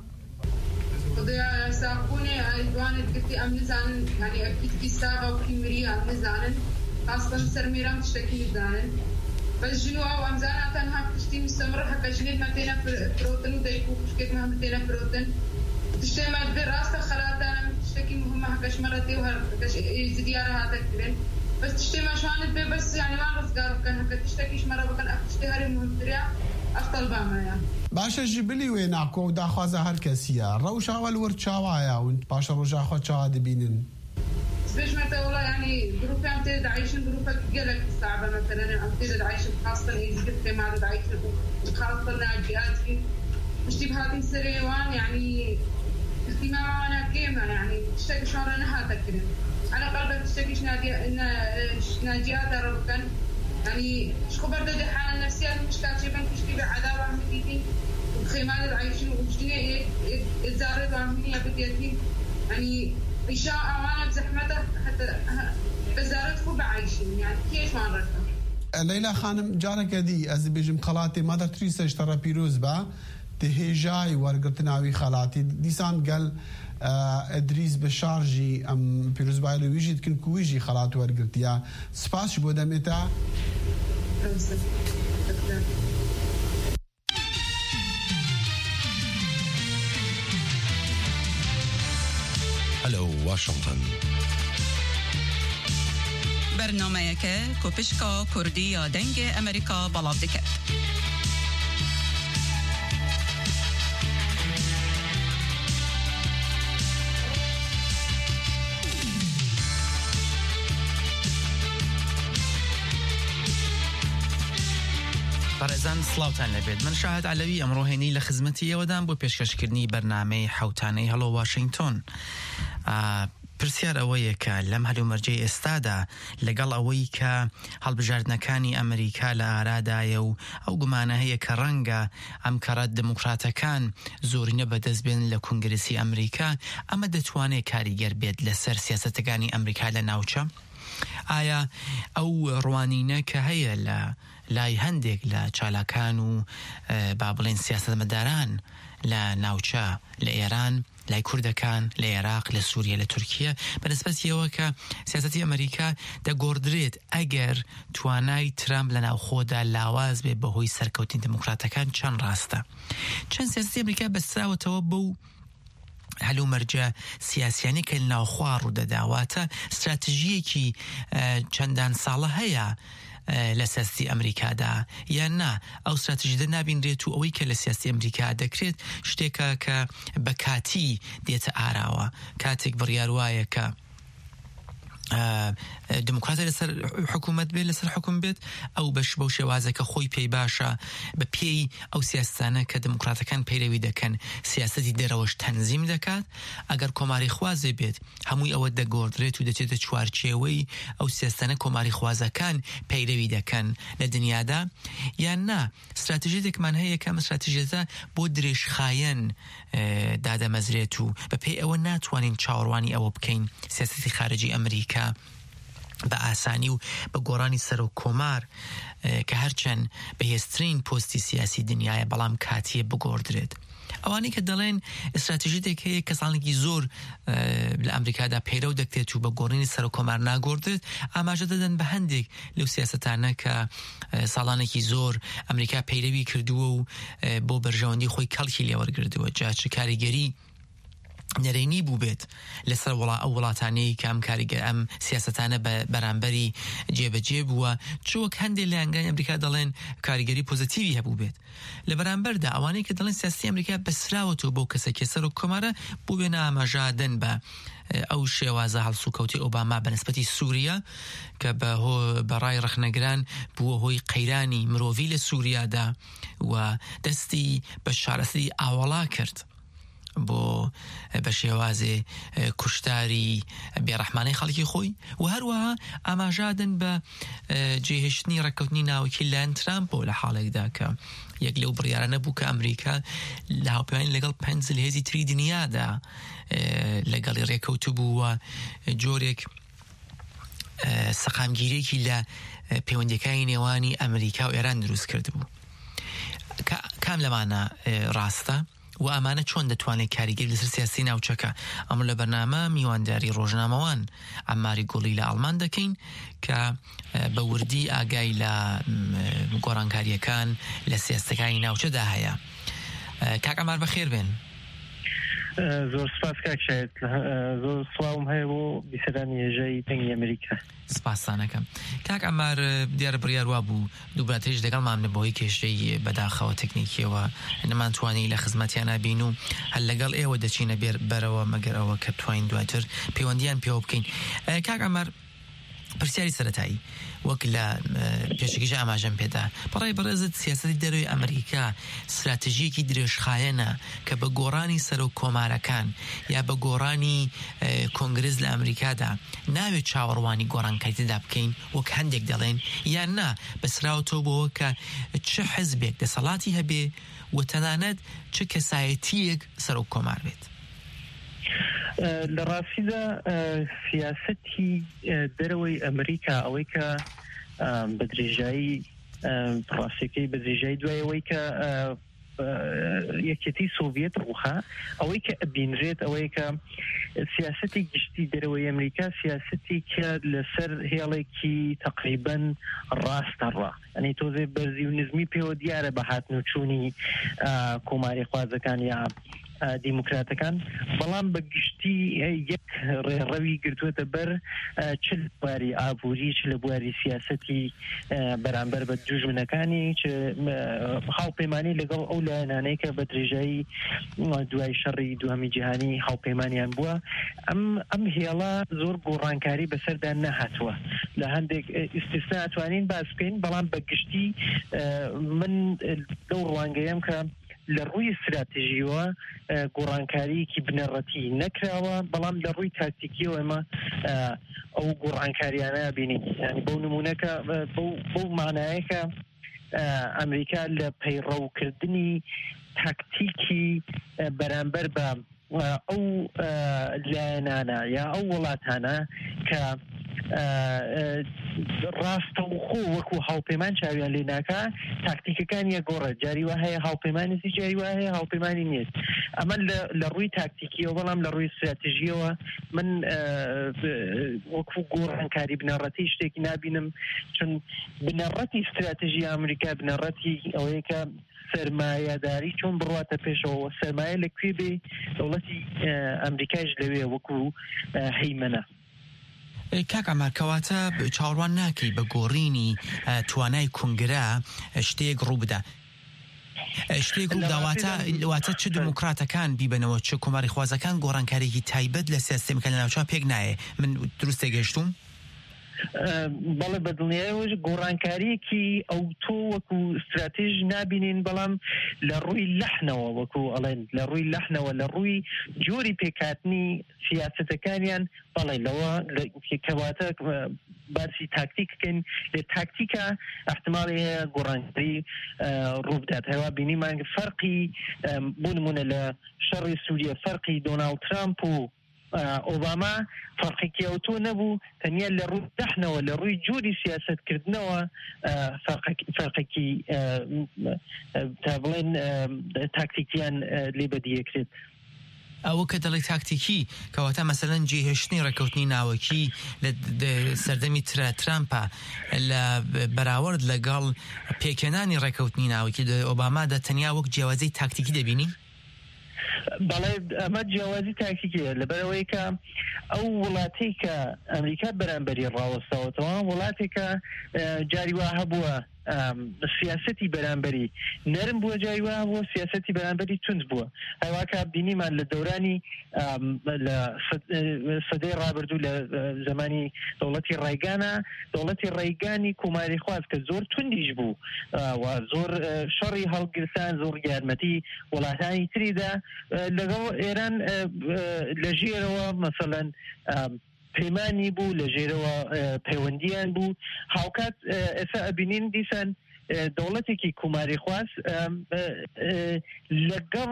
قضية ساقوني أيضاً قلتي أمن زانن يعني أكيد كيساغا وكيمريا أمن زانن خاصة سرميران تشتكي زانن بس جنوا وأمزانا تنها كشتي مستمر حكا جنيد متينا بروتين ودايكو كشكيت مها متينا بروتين تشتي ما تبير راسك خلاتانا تشتكي مهمة حكاش مرتي وهر حكاش زديارة هذا كبيرين بس تشتي ما شوان تبير بس يعني ما رزقار بكن حكا تشتكيش مرة بكن أكشتي هاري مهم تريا أفضل باما باشا جبلي ويناكو دا خوازا هر كسيا روشا والورد شاوايا وانت باشا روشا خو شاوا دبينن سبيش متى والله يعني جروب عم تريد عايشين جروبك جلك صعبة مثلا عم تريد عايشين خاصة إذا كنت ما عم عايشين خاصة ناجيات في مش تبهاتي سريوان يعني اهتمام أنا كيما يعني تشتكي شهر أنا هذا كده على قلبك تشتكيش ناجي إن ناجيات ربكن يعني شو خبر ده حالة النفسية مش كاتشيبن تشتكي بعذاب عم تيجي وخيمات عايشين ومشتني الزارد وعمني بديتين يعني إشاء أمانة بزحمته حتى بزارت خوب عايشين يعني كيف ما نركب. ليلى خانم جارك دي از بيجم خالاتي مادر تريسا اشترى بيروز با تهجاي ورقتناوي خالاتي ديسان قال ادريس بشارجي ام بيروز بايلو ويجي كن كويجي خالات ورقتيا سباس بودا متى هلو واشنطن برنامه‌یک کوپشکا کردی یا دنگ امریکا بلاو دکت. بەڕێزان سڵاوتان لەبێت من شاهد علەوی ئەمڕۆ هێنی لە خزمەتی ئێوەدان بۆ پێشکەشکردنی بەرنامەی حوتانەی هەڵۆ واشنگتۆن. پرسیار ئەوەیە کە لەم هەلومەرجەی ئێستادا لەگەڵ ئەوەی کە هەڵبژاردنەکانی ئەمریکا لە ئارادایە و ئەو گومانە هەیە کە ڕەنگە ئەم کەڕەت دموکراتەکان زۆرینە بەدەست بێن لە کۆنگرسی ئەمریکا، ئەمە دەتوانێت کاریگەر بێت لەسەر سیاسەتەکانی ئەمریکا لە ناوچە؟ ئایا ئەو ڕوانینە کە هەیە لە لای هەندێک لە چالاکان و با بڵێن سیاسەتمەداران لە ناوچە لە ئێران، لای کوردەکان لە عێراق، لە سووریا، لە تورکیا، بەنسبەتیەوە کە سیاسەتی ئەمریکا دەگۆڕدرێت ئەگەر توانای ترامپ لە ناوخۆدا لاواز بێ بەهۆی سەرکەوتنی دموکراتەکان چەند ڕاستە؟ چەند سیاسەتی ئەمریکا بەستراوەتەوە بەو هەلومەرجە سیاسیانی کە ناوخوا ڕوودەداواتە استراتیژیەکی چەندان ساڵە هەیە لە سیاسەتی ئەمریکادا یان نا ئەو استراتیژیە نابینرێت و ئەوەی کە لە سیاسەتی ئەمریکا دەکرێت شتێکە کە بە کاتی دێتە ئاراوە، کاتێک بڕیار وایە کە دموکراتە لەسەر حکوومەت بێت، لەسەر حکوم بێت، ئەو بەش بەو شێوازە کە خۆی پێی باشە بە پێی ئەو سیاستانە کە دموکراتەکان پەیرەوی دەکەن سیاسەتی دەرەوەش تەنزیم دەکات. ئەگەر کۆماری خوازێ بێت هەمووی ئەوە دەگۆڕدرێت و دەچێتە چوارچێوەی ئەو سیاستانە کۆماری خوازەکان پەیرەوی دەکەن لە دنیادا، یان نا استراتیژیەکمان هەیە کە ئەم استراتیژیە بۆ درێژخایەن دادەمەزرێت و بە پێی ئەوە ناتوانین چاوەڕوانی ئەوە بکەین سیاسەتی خارجی ئەمریکا بە ئاسانی و بە گۆڕانی سەر و کۆمار کە هەرچەند بەهێزترین پۆستی سیاسی دنیاە بەڵام کاتیە بگۆڕدرێت. ئەوانەی کە دەڵێن استراتیژیێک هەیە کە ساڵێکی زۆر لە ئەمریکادا پەیرەو دەکرێت و بە گۆڕینی سەر و کۆمار ناگۆڕدرێت، ئاماژە دەدەن بە هەندێک لەو سیاسەتانە کە ساڵانێکی زۆر ئەمریکا پەیرەوی کردووە و بۆ بەرژەوەندی خۆی کەڵکی لێوەرگردووە. جا چ کاریگەری نەرێنی بوو بێت لەسەر وڵا ئەو وڵاتانەی کە ئەم کاریگەر ئەم سیاسەتانە بە بەرامبەری جێبەجێ بووە، چوەک هەندێک لە ئەنگای ئەمریکا دەڵێن کاریگەری پۆزیتیوی هەبوو بێت. لە بەرامبەردا ئەوانەی کە دەڵێن سیاسی ئەمریکا بەسراوەتەوە بۆ کەسێکی سەر و کۆمارە بۆ بێنە ئاماژادن بە ئەو شێوازە هەڵسوکەوتی ئۆباما بەنسبەتی سووریا کە بەڕای ڕەخنەگران بووە هۆی قەیرانی مرۆڤی لە سووریادا و دەستی بە شارەسەری ئاوەڵا کرد بۆ بە شێوازێ کوشتاری بێڕەحمانەی خەڵکی خۆی و هەروەها ئاماژادن بە جێهێشتنی ڕێککەوتنی ناوەکی لایەن ترامپ لە حاڵێکدا کە یەک لەو بڕیارە نەبوو کە ئەمریکا لە هاوپەیمانی لەگەڵ پەنج هێزی تری دنیادا لەگەڵی ڕێکەوتو بووە جۆرێک سەقامگیرێکی لە پەیوەندیەکانی نێوانی ئەمریکا و ئێران دروست کرد بوو. کام لەمانە ڕاستە و ئەمانە چۆن دەتوانێت کاریگەری لەسەر سیاسی ناوچەکە؟ ئەمە لە بەرنامە میوانداری ڕۆژنامەوان ئەماری گوڵی لە ئەڵمان دەکەین کە بە وردی ئاگای لە گۆڕانکاریەکان لە سیاستەکانی ناوچەدا هەیە. کاک ئەمار بەخێر بێن. زۆر سپاس کاک شاید، زۆر سڵاوم هەیە بۆ بیسەدانی هێژەی دەنگی ئەمریکا. سپاسانەکەم. کاک ئەمار دیارە بڕیار وا بوو دووباتێش لەگەڵ مامنە بۆی کێشەی بەداخەوە تەکنیکیەوە نەمانتوانی لە خزمەتیان نبین و هەل لەگەڵ ئێوە دەچینە بێر بەرەوە مەگەر ئەوە کە بتوانین دواتر پەیوەندیان پێوە بکەین. کاک ئەمار پرسیاری سەرەتایی وەک لە پێشکیش ئاماژەم پێدا بەڕای بەڕێزت سیاسەتی دەروی ئەمریکا استراتیژیەکی درێژخایەنە کە بە گۆڕانی سەر و کۆمارەکان یا بە گۆڕانی کۆنگرس لە ئەمریکادا ناوێت چاوەڕوانی گۆڕانکاریتدا بکەین وەک هەندێک دەڵێن، یان نا بەسراوەتەوە بەوە کە چه حزبێک دەسەڵاتی هەبێ و تەنانەت چه کەسایەتیەک سەر و کۆمار بێت؟ لە ڕاستیدا سیاسەتی دەرەوەی ئەمریکا ئەوەی کە بە درێژایی ڕاستیەکەی بە درێژایی دوایەوەی کە یەکێتی سۆڤیەت ڕووخا ئەوەی کە ئەبینرێت ئەوەی کە سیاسەتی گشتی دەرەوەی ئەمریکا سیاسەتی کە لەسەر هێڵێکی تقریباً ڕاستەڕا، ئەنی تۆزێ بەرزی و نزمی پێوە دیارە بە هاتنوچوونی کۆماری خوازەکان یا دیموکراتەکان بەڵام بە گشتی یەک ڕێڕەوی گرتووەتە بەر چ لە بواری ئابووری چ لە بواری سیاسەتی بەرامبەر بە دوژمنەکانی هاوپەیمانی لەگەڵ ئەو لایەنانەی کە بە درێژایی دوای شەڕی دوهەمی جیهانی هاوپەیمانیان بووە ئەم ئەم هێڵە زۆر گۆڕانکاری بەسەردا نەهاتووە لە هەندێک ئیستیسنا ئەتوانین باس بکەین بەڵام بە گشتی من لەو ڕوانگەیەم کە لە ڕووی استراتیژیەوە گۆڕانکاریەکی بنەڕەتی نەکراوە بەڵام لە ڕووی تاکتیکیەوە ئێمە ئەو گۆڕانکاریانە بینین بەو نمونەکە بەو مانایەکە ئەمریکا لە پەیڕەوکردنی تاکتیکی بەرامبەر بە ئەو لایەنانە یا ئەو وڵاتانە کە ڕاستەوخۆ وەکو هاوپەیمان چاویان لێ ناکا تاکتیکەکانیە گۆڕە جاری وا هەیە هاوپەیمانێتی جاری وا هەیە هاوپەیمانی نیت ئەمە لە ڕووی تاکتیکیەوە بەڵام لە ڕووی استراتیژیەوە من وەکو گۆڕانکاری بنەڕەتی شتێکی نابینم چون بنەڕەتی استراتیژی ئەمریکا بنەڕەتی ئەوەیە کە سەرمایەداری چۆن بڕواتە پێشەوە سەرمایە لەکوێ بێ دەوڵەتی ئەمریکایش لەوێ وەکو هەیمەنە کاک ئەمار کەواتە چاوەڕوان ناکەی بە گۆڕینی توانای کنگرە شتێک ڕوو بدە شتێک ڕوو داواتە واتە چ دموکراتەکان بیبنەوە چ کۆماری خوازەکان گۆڕانکارێکی تایبەت لە سیستەمەکە لە ناوچوان پێک نایە من دروست تێگەیشتوم بەڵێ بە دڵنیایەوەش گۆڕانکاریەکی ئەو تۆ وەکو استراتیژ نابینین بەڵام لە ڕووی لەحنەوە وەکو ئەڵێن لە ڕووی لەحنەوە لە ڕووی جۆری پێکهاتنی سیاسەتەکانیان بەڵێ لەوە کەواتە باسی تاکتیک بکەین لێ تاکتیکە احتمالی هەیە گۆڕانکاری ڕوو بدات هەیە بینیمان فەرقی بۆ نمونە لە شەڕی سووریە فەرقی دۆناڵد ترامپ و ئۆباما فەرقێکی ئەو تۆ نەبوو تەنیا لە ڕووی دەحنەوە لە ڕووی جۆری سیاسەتکردنەوە فەرقێکی تا بڵێن تاکتیکیان لێ بەدیەکرێت ئەوە کە دەڵی تاکتیکی کەواتە مەسەلەن جێهێشتنی ڕێکەوتنی ناوەکی لە سەردەمی ترامپە لە بەراورد لەگەڵ پێکێنانی ڕێکەوتنی ناوەکی ئۆبامادا تەنیا وەک جیاوازەی تاکتیکی دەبینی؟ بەڵێ ئەمە جیاوازی تاکتیکیە لەبەرەوەی کە ئەو وڵاتی کە ئەمریکا بەرامبەری ڕاوەستاوەتەوە وڵاتێکە جاری وا هەبووە سیاسەتی بەرامبەری نەرم بووە جاری وا هەبووە سیاسەتی بەرامبەری تونند بووە هەواکە بینیمان لە دەورانی لە سەدەی ڕابردوو لە زمانی دەوڵەتی ڕێگانە دەوڵەتی ڕێگانی کۆماری خواز کە زۆر توندیش بوو و زۆر شەڕی هەڵگرتان زۆر یارمەتی وڵاتانی تریدا لەگەڵ ئێران لە ژێرەوە مەسەڵەن پەیمانی بوو لە ژێرەوە پەیوەندیان بوو هاوکات ئێستا ئەبینین دیسان دەوڵەتێکی کۆماری خواز لەگەڵ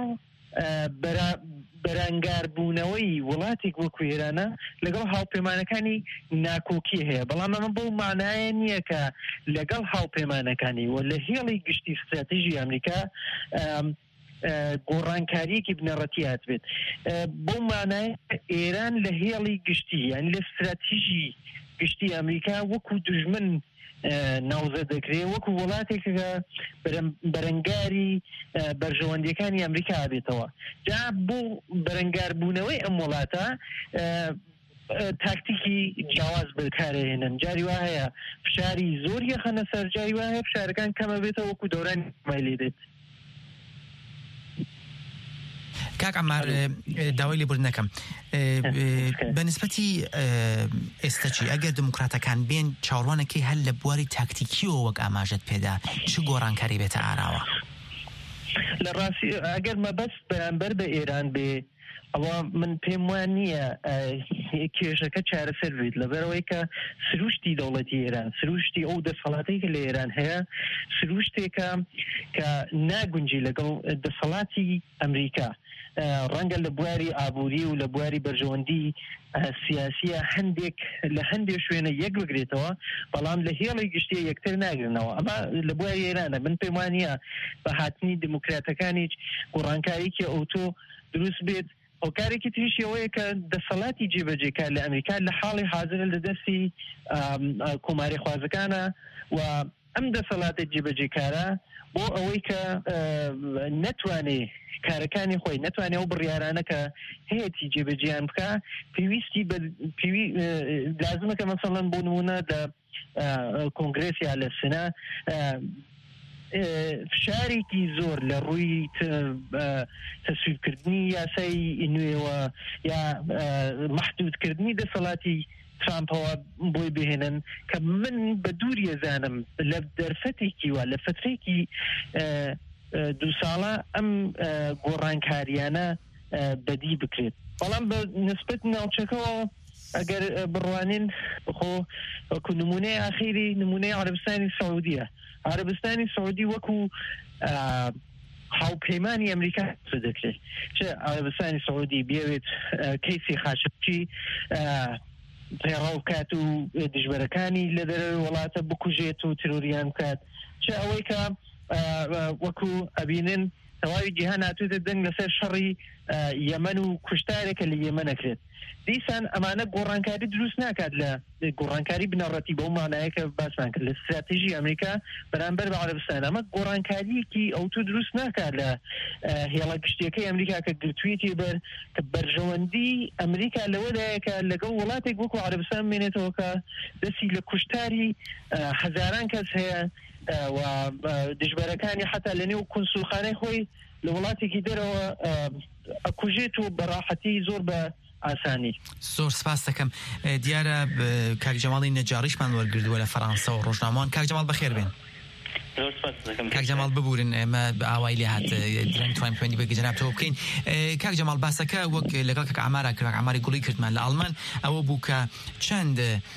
بەرانگاربوونەوەی وڵاتێک وەکو ئێرانە لەگەڵ هاوپەیمانەکانی ناکۆکی هەیە بەڵام ئەمە بەو مانایە نییە کە لەگەڵ هاوپەیمانەکانی و لە هێڵی گشتی استراتیژی ئەمریکا گۆڕانکاریەکی بنەڕەتی هاتبێت بۆ مانای ئێران لە هێڵی گشتی یان لە استراتیژی گشتی ئەمریکا وەکو دوژمن ناوزە دەکرێت وەکو وڵاتێک بەرەنگاری بەرژەوەندیەکانی ئەمریکا بێتەوە جا بۆ بەرەنگاربوونەوەی ئەم وڵاتە تاکتیکی جیاواز بەکارهێنن جاری وا هەیە فشاری زۆر یەخەنە سەر جاری وا هەیە فشارەکان کەمە بێتەوە وەکو دەورانی مایلێ دێت کاک ئەمار داوای لێبوردن نەکەم بەنسبەتی ئێستاچی ئەگەر دموکراتەکان بێن چاوەڕوانەکەی هەر لە بواری تاکتیکیەوە وەک ئاماژەت پێدا چ گۆڕانکاری بێتە ئاراوە لە ڕاستی ئەگەر مەبەست بەرامبەر بە ئێران بێ ئەوە من پێم وان نییە کێشەکە چارەسەر بێت لەبەرەوەی کە سروشتی دەوڵەتی ئێران سروشتی ئەو دەسەڵاتەی کە لە ئێران هەیە سروشتێکە کە ناگونجی لەگەڵ دەسەڵاتی ئەمریکا ڕەنگە لە بواری ئابووری و لە بواری بەرژەوەندی سیاسیە هەندێک لە هەندێک شوێنە یەک بگرێتەوە بەڵام لە هێڵی گشتی یەکتر ناگرنەوە ئەمە لە بواری ئێرانە من پێم وانە بە هاتنی دموکراتەکانیش گۆڕانکاریکی ئۆتۆ دروست بێت هۆکارێکی تریشی ئەوەیە کە دەسەڵاتی جێبەجێکار لە ئەمریکا لە حاڵی حاضرە لە دەستی کۆماری خوازەکانە و ئەم دەسەڵاتە جێبەجێکارە بۆ ئەوەی کە نەتوانێ کارەکانی خۆی نتوانێت ئەو بڕیارانە کە هەیەی جێبەجیان بکە پێویستی پێوی لازمەکە مەسەڵەن بۆ نمونە لە کۆنگرێس یا لە سنا فشارێکی زۆر لە ڕووی تەسویبکردنی یاسای نوێوە یا محدودکردنی دەسەڵاتی ترامپەوە بۆی بهێنن کە من بە دووری ئەزانم لە دەرفەتێکی وە لە فترێکی دوو ساڵە ئەم گۆڕانکاریانە بەدی بکرێت بەڵام بە نسبەت ناوچەکەەوە ئەگەر بڕوانین بخۆ وەکو نمونەی ئاخیری نمونەی عەرەبستانی سەعودیە عەرەبستانی سەعودی وەکو هاوپەیمانی ئەمریکا دەکرێت چه عەرەبستانی سەعودی بێوێت کەیسی خاشقچی پێڕاو بکات و دژبەرەکانی لە دەرەوەی وڵاتە بکوژێت و ترۆریان بکات چه ئەوەی کە وەکو ئەبینن تەواوی جیهان هاتووتە دەنگ لەسەر شەڕی یەمەن و کوشتارێکە لە یەمەن ئەکرێت دیسان ئەمانە گۆڕانکاری دروست ناکات لە گۆڕانکاری بنەڕەتی بەو مانایەکە باسمان کرد لە استراتیژی ئەمریکا بەرامبەر بە عەرەبستان ئەمە گۆڕانکاریەکی ئەوتو دروست ناکات لە هێڵە گشتیەکەی ئەمریکا کە گرتوویەتی بەر کە بەرژەوەندی ئەمریکا لەوەدایە کە لەگەڵ وڵاتێک وەکو عەرەبستان بمێنێتەوە کە دەستی لە کوشتاری هەزاران کەس هەیە و دژبەرەکانی حتا لە نێو کونسوڵخانەی خۆی لە وڵاتێکی دەرەوە ئەکوژێت و بەڕاحەتی زۆر بە ئاسانی. زۆر سپاس دەکەم. دیارە کاک جەماڵی نەجاریشمان وەرگردووە لە فەڕەنسا و ڕۆژنامەوان. کاک جەماڵ بەخێر بێن. کاک جەماڵ ببورن ئێمە ئاوای لێ هات دەتوانین پەیوەندی بە جەنابتەوە بکەین. کاک جەماڵ باسەکە وەک لەگەڵ کاک عەمارا کرد، عەماری گوڵی کردمان لە ئەڵمان ئەوە بوو کە چەند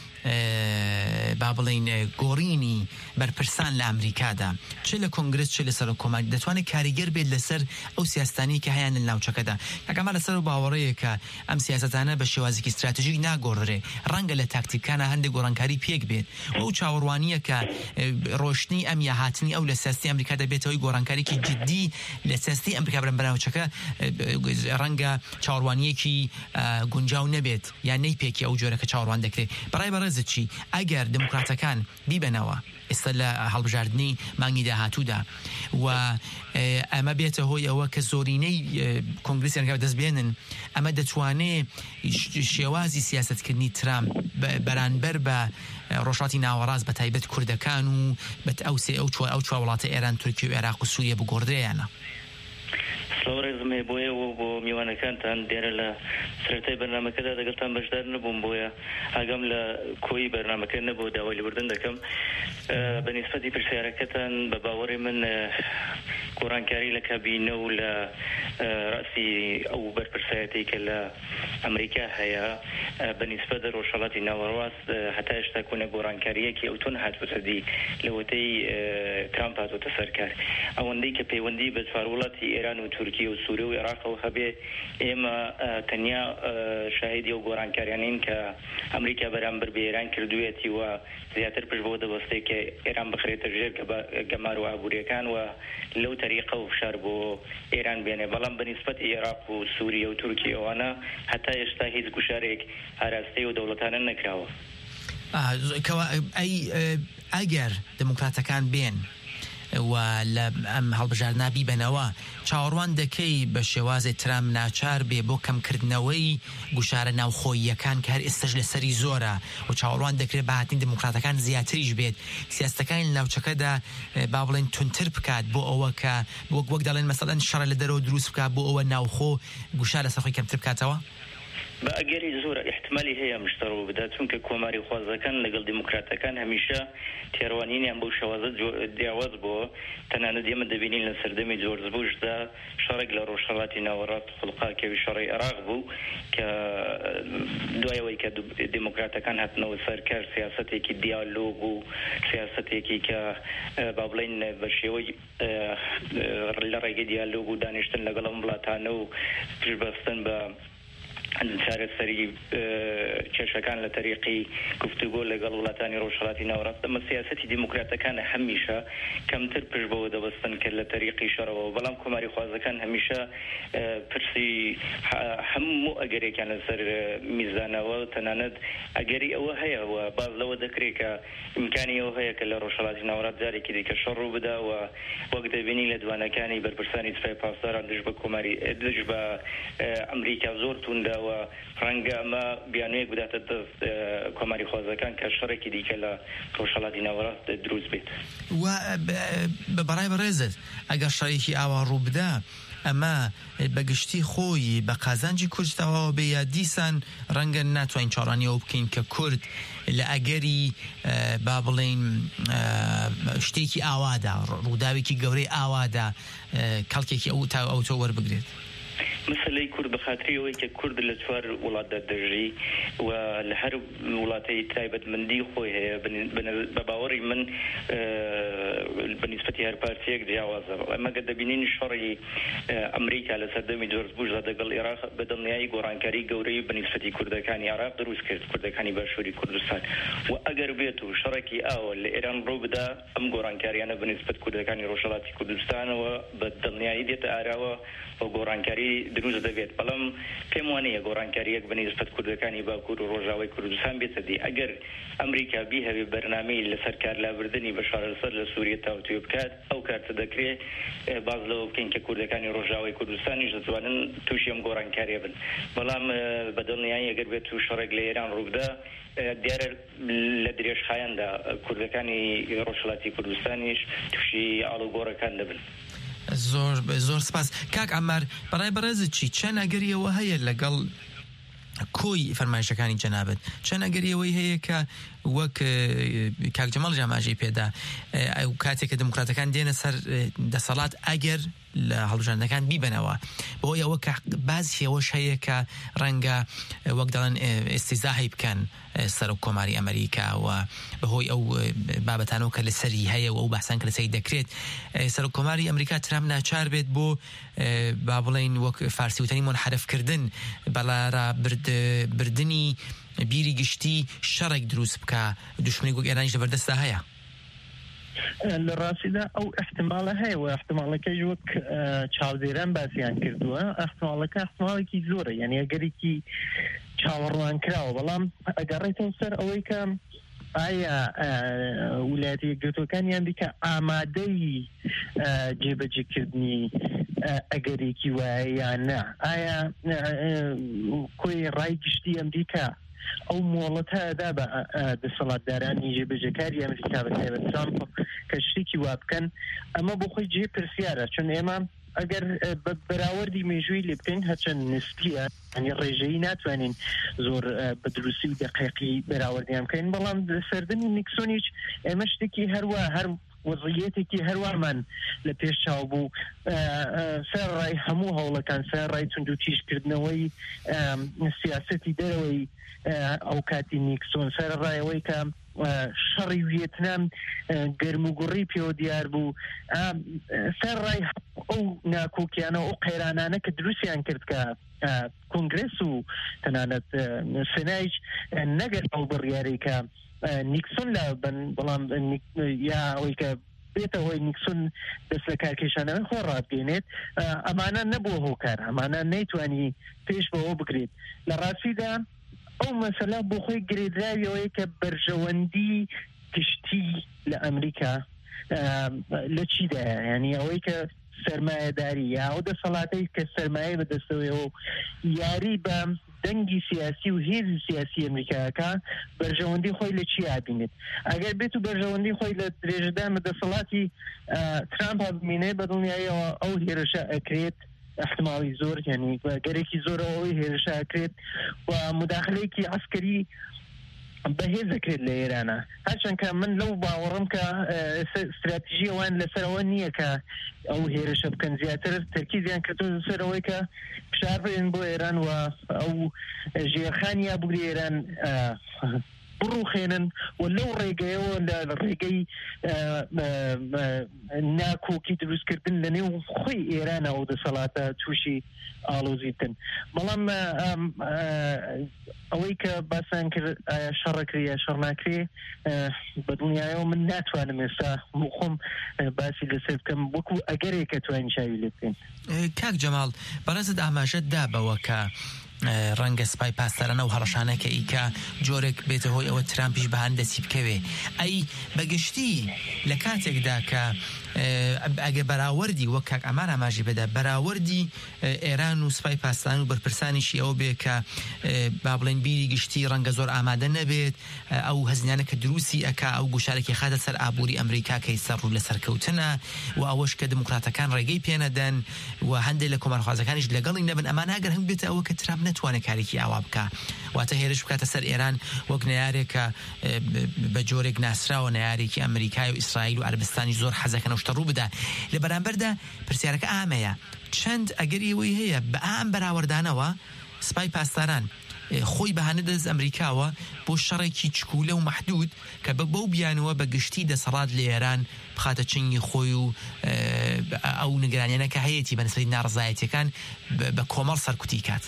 با بڵین گۆڕینی بەرپرسان لە ئەمریکادا چ لە کۆنگرس چ لەسەر کۆماری دەتوانێت کاریگەر بێت لەسەر ئەو سیاستانی کە هەیە لە ناوچەکەدا. کاکەمە لەسەر باوەڕەیە کە ئەم سیاستانە بە شێوازێکی استراتیژیک ناگۆڕێ ڕەنگە لە تاکتیکانە هەندێک گۆڕانکاری پێک بێت ئەو چاوەڕوانیە کە ڕۆشتنی ئەم یا هاتنی ئەو لە سیاستی ئەمریکا دەبێتەوەی گۆڕانکاریکی جددی لە سیاستی ئەمریکا بەرەم بەناوچەکە ڕەنگە چاوەڕوانیەکی گونجاو نەبێت یان نەیپێکی ئەو جۆرەکە چاوەڕوان دەکرێت. بەڕای بەڕێز چی ئەگەر دموکراتەکان بیبەنەوە ئێستا لە هەڵبژاردننی مانگی داهاتوودا و ئەمە بێتە هۆی ئەوە کە زۆرینەی کۆنگرسی ئەمریکا دەست بێنن ئەمە دەتوانێت شێوازی سیاستکردنی ترامپ بەرانبەر بە ڕۆژهەڵاتی ناوەڕاست بە تایبەت کوردەکان و بەت ئەو سێ ئەو چوار ئەو چوار وڵاتە ئێران تورکیا و عێراق و سووریا بگۆڕدرێیانە. سڵاوڕێزمێ بۆیە و بۆ میوانەکانتان دیارە لە سەرەتای بەرنامەکەدا دەگەڵتان بەشدار نەبووم بۆیە ئاگام لە کۆی بەرنامەکە نەبوو داوای لێبوردن دەکەم. بە نیسبەتی پرسیارەکەتان بە باوەڕی من گۆڕانکاری لە کابینە و لە ڕاستی ئەو بەرپرسایەتی کە لە ئەمریکا هەیە بە نیسبەت ڕۆژهەڵاتی ناوەڕاست هەتا هێشتا کۆنە گۆڕانکاریەکی ئەوتۆن هاتووەتە دی لەوەتەی ترامپ هاتووەتە سەرکار ئەوەندەی کە پەیوەندی بە چوار وڵاتی ئێران و تورکیا و سووریا و عێراقەوە هەبێ ئێمە تەنیا شاهیدی ئەو گۆڕانکاریانین کە ئەمریکا بەرامبەر بە ئێران کردوویەتی و زیاتر پشت بۆ دەبەستێت کە ئێران بخرێتە ژێر گەمار و ئابوووریەکان و لەو تەریقە و فشار بۆ ئێران بێنێ بەڵام بە نیسبەتی عێراق و سووریا و تورکیاوانە هەتا ئێستا هیچ گوشارێک ئاراستەی و دەوڵەتانە نەکراوە. ئەگەر دموکراتەکان بێن و لە ئەم هەڵبژاردنا بیبەنەوە چاوەڕوان دەکەی بە شێوازی ترامپ ناچار بێ بۆ کەمکردنەوەی گوشارە ناوخۆییەکان کە هەر ئێستش لەسەری زۆرە و چاوەڕوان دەکرێت بە هاتنی دموکراتەکان زیاتریش بێت سیاستەکانی ناوچەکەدا با بڵێن تونتر بکات بۆ ئەوە کە وەک وەک دەڵێن مەسەڵەن شەڕە لە دەرەوە دروست بکات بۆ ئەوە ناوخۆ گوشار لەسەر خۆی کەمتر بکاتەوە. بە ئەگەری زۆر احتمالی هەیە مشتەڕۆ بدات چونکە کۆماری خوازەکان لەگەڵ دیموکراتەکان هەمیشە تێڕوانینیان بەو شێوازە دیاواز بووە تەنانەت ئێمە دەبینین لە سەردەمی جۆرج بوشدا شەڕێک لە ڕۆژهەڵاتی ناوەڕاست خوڵقاکێوی شەڕی عێراق بوو کە دوایەوەی کە دیموکراتەکان هاتنەوە سەرکار سیاسەتێکی دیالۆگ و سیاسەتێکی کە با بڵێن بە شێوەی لە ڕێگەی دیالۆگ و دانیشتن لەگەڵ ئەم وڵاتانە و پشتبەستن بە چارەسەری کێشەکان لە تەریقی گفتوگۆ لەگەڵ وڵاتانی ڕۆژهەڵاتی ناوەڕاست ئەمە سیاسەتی دیموکراتەکان هەمیشە کەمتر پشت بەوە دەبەستن کە لە تەریقی شەڕەوە بەڵام کۆماری خوازەکان هەمیشە پرسی هەموو ئەگەرێکیان لەسەر میزانەوە تەنانەت ئەگەری ئەوە هەیە و باز لەوە دەکرێت کە ئیمکانی ئەوە هەیە کە لە ڕۆژهەڵاتی ناوەڕاست جارێکی دیکە شەڕ ڕوو بدا و وەک دەبینی لە دوانەکانی بەرپرسانی سوپای پاسداران دژ بە کۆماری دژ بە ئەمریکا زۆر تونداوە ڕەنگە ئەمە بیانوەیەک بداتە دەست کۆماری خوازەکان کە شەڕێکی دیکە لە ڕۆژهەڵاتی ناوەڕاست دروست بێت و بەڕای بەڕێزت ئەگەر شەڕێکی ئاوا ڕوو بدا ئەمە بەگشتی خۆی بە قازانجی کوردستانەوە بێ یا دیسان ڕەنگە ناتوانین چاڕانیەوە بکەین کە کورد لە ئەگەری با بڵێن شتێکی ئاوادا ڕووداوێکی گەورەی ئاوادا کەڵکێکی ئەو تا ئەو تۆ وەربگرێت مەسەلەی کورد بە خاتریەوەی کە کورد لە چوار وڵاتدا دەژی و لە هەر وڵاتەی تایبەتمەندی خۆی هەیە بە باوەڕی من بەنسبەتی هەر پارتیەک جیاوازە ئەمەگە دەبینین شەڕی ئەمریکا لە سەردەمی جۆرج بوشدا لەگەڵ عێراق بە دڵنیایی گۆڕانکاری گەورەی بەنسبەتی کوردەکانی عێراق دروست کرد کوردەکانی باشووری کوردستان و ئەگەر بێت و شەڕێکی ئاوە لە ئێران ڕوو بدا ئەم گۆڕانکاریانە بەنسبەت کوردەکانی ڕۆژهەڵاتی کوردستانەوە بە دڵنیایی دێتە ئاراوە بە گۆڕانکاری دروست دەبێت بەڵام پێم وانەیە گۆڕانکاریەک بەنسبەت کوردەکانی باکوور و ڕۆژاوای کوردستان بێتە دی ئەگەر ئەمریکا بیهەوێ بەرنامەی لەسەر کارلابردنی بەشار ئەسەد لە سووریە تاوتوێ بکات ئەو کارتە دەکرێت باز لەوە بکەین کە کوردەکانی ڕۆژاوای کوردستانیش دەتوانن تووشی ئەم گۆڕانکاریە بن بەڵام بە دڵنیایی ئەگەر بێت و شەڕێک لە ئێران ڕووبدا دیارە لە درێژخایەندا کوردەکانی ڕۆژهەڵاتی کوردستانیش تووشی ئاڵوگۆڕەکان دەبن. زۆر زۆر سپاس کاک ئەمار بەڕای بەڕێزت چی چەند ئەگەریەوە هەیە لەگەڵ کۆی فەرمایشەکانی جەنابەت چەند ئەگەریەوەی هەیە کە وەک کاک جەماڵ جاماژەی پێدا ئەو کاتێک کە دموکراتەکان دێنە سەر دەسەڵات ئەگەر لە هەڵبژاردنەکان بیبنەوە بۆی ئەوە کە بازی ئەوەش هەیە کە ڕەنگە وەک دەڵێن ئێستیزاهی بکەن سەر و کۆماری ئەمریکا و بەهۆی ئەو بابەتانەوە کە لەسەری هەیە و ئەو باسان کە لەسەری دەکرێت سەر و کۆماری ئەمریکا ترامپ ناچار بێت بۆ با بڵێن وەک فارسی وتەنی منحرفکردن بەڵارە بردنی بیری گشتی شەڕێک دروست بکە دوشمنی گوک ئێرانیش لەبەردەستدا هەیە لە ڕاستیدا ئەو احتمالە هەیە و احتمالەکەی وەک چاودێران باسییان کردووە احتمالەکە احتمالێکی زۆرە یعنی ئەگەرێکی چاوەڕوان کراوە بەڵام ئەگەڕێتەوە سەر ئەوەی کە ئایا ویلایەتە یەکگرتووەکانیان دیکە ئامادەی جێبەجێکردنی ئەگەرێکی وایە یان نا ئایا کۆی ڕای گشتی ئەمریکا ئەو مۆڵەتەدا بە دەسەڵاتدارانی جێبەجێکاری ئەمریکا بەتایبەت ترامپ کە شتێکی وا بکەن ئەمە بۆ خۆی جێ پرسیارە چون ئێمە ئەگەر بەراوردی مێژووی لێ بکەین هەرچەند نسبیە ئەنی ڕێژەیی ناتوانین زۆر بە دروستی و دقیقی بەراوردیان بکەین بەڵام سەردەمی نیکسۆنیش ئێمە شتێکی هەروە هەر وەزعیەتێکی هەروەمان لە پێش چاو بوو سەر ڕای هەموو هەوڵەکان سەر ڕای تونند و تیژکردنەوەی سیاسەتی دەرەوەی ئەو کاتی نیکسۆن سەر ڕایەوەی کە شەڕی ڤێتنام گەرموگوڕی پێوە دیار بوو سەر ڕای ئەو ناکۆکیانە ئەو قەیرانانە کە دروستیان کرد کە کۆنگرس و تەنانەت سنایش نەگەر ئەو بڕیارەی کە نیکسۆن لە بن بەڵام یا ئەوەی کە بێتەوەی نیکسۆن دەست لە کارکێشانەوە خۆ ڕابگەێنێت ئەمانە نەبووە هۆکار ئەمانە نەیتوانی پێش بەوە بگرێت لە ڕاستیدا ئەو مەسەلە بۆ خۆی گرێدراویەوەی کە بەرژەوەندی گشتی لە ئەمریکا لە چیدایە ینی ئەوەی کە سەرمایەداری یا ئەو دەسەڵاتەی کە سەرمایە بەدەستەوەیەوە یاری بە دەنگی سیاسی و هێزی سیاسی ئەمریکاکە بەرژەوەندی خۆی لە چی ئابینێت ئەگەر بێت و بەرژەوەندی خۆی لە درێژەدا بەدەسەڵاتی ترامپ بینێ بەدڵنیایەوە ئەو هێرشە ئەکرێت احتمالی زۆر یعنی گەرێکی زۆرەوەی هێرشە ئەکرێت و مداخلەیەکی عسکەری بەهێز دەکرێت لە ئێرانە هەرچەند کە من لەو باوەڕم کە استراتیژی ئەوان لەسەرەوە نییە کە ئەو هێرشە بکەن زیاتر تەرکیزیان کردو سەرەوەی کە فشار بێن بۆ ئێران و ئەو ژێرخانیا بگری ئێران بڕوخێنن و لەو ڕێگەیەوە لە ڕێگەی ناکۆکی دروستکردن لە نێو خۆی ئێرانە و دەسەڵاتە تووشی ئاڵۆزیتن. بەڵام ئەوەی کە باسان کرد شەڕەکرێ شەڕ ناکرێ بە دنیایەوە من ناتوانم ئێستا خۆم باسی لەسەر بکەم وەکو ئەگەرێکە توانین چاوی لێ بکەین. کاک جەماڵ بەڕێزت ئاماژەت دابەوە کە ڕەنگە سپای پاسدارانە و هەڕەشانەکە ئیکە جۆرێک بێتە هۆی ئەوە ترامپیش بە هەندەسی بکەوێ. ئەی بەگشتی لە کاتێکدا کە ئەگە بەراوردی وەک کاک ئەمان ئاماژی بەدا بەراوردی ئێران و سپای پاسداران و بەرپرسانیشی ئەوە بێ کە با بڵێن بیری گشتی ڕەنگە زۆر ئامادە نەبێت ئەو هەزنیانە کە دروستی ئەکا ئەو گوشارێکی خاتە سەر ئابووری ئەمریکا کە ئێستا ڕوو لە سەرکەوتنە و ئەوەش کە دموکراتەکان ڕێگەی پێنەدەن و هەندێک لە کۆمەڵخوازەکانیش لەگەڵی نەبن ئەمان ئەگەر هەم بێتە ئەوە کە ترامپ نەتوانێت کارێکی ئاوا بکە واتە هێرش بکاتە سەر ئێران وەک نەیارێکە بە جۆرێک ناسراوە نەیارێکی ئەمریکای و ئیسرائیل و عەربستانی زۆر حەزەکەن و شتە ڕوو بدا. لە بەرامبەردا پرسیارەکە ئامەیە چەند ئەگەریەوەی هەیە بە ئام بەراوردانەوە سپای پاسداران خۆی بەهانە دەست ئەمریکاوە بۆ شەڕێکی چکولە و مەحدود کە بە بەو بیانەوە بە گشتی دەسەڵات لە ئێران بخاتە چنگی خۆی و ئەو نیگرانیانەکە هەیەی بەنسبەی ناڕزایەتیەکان بە کۆمەڵ سەرکوتی کات.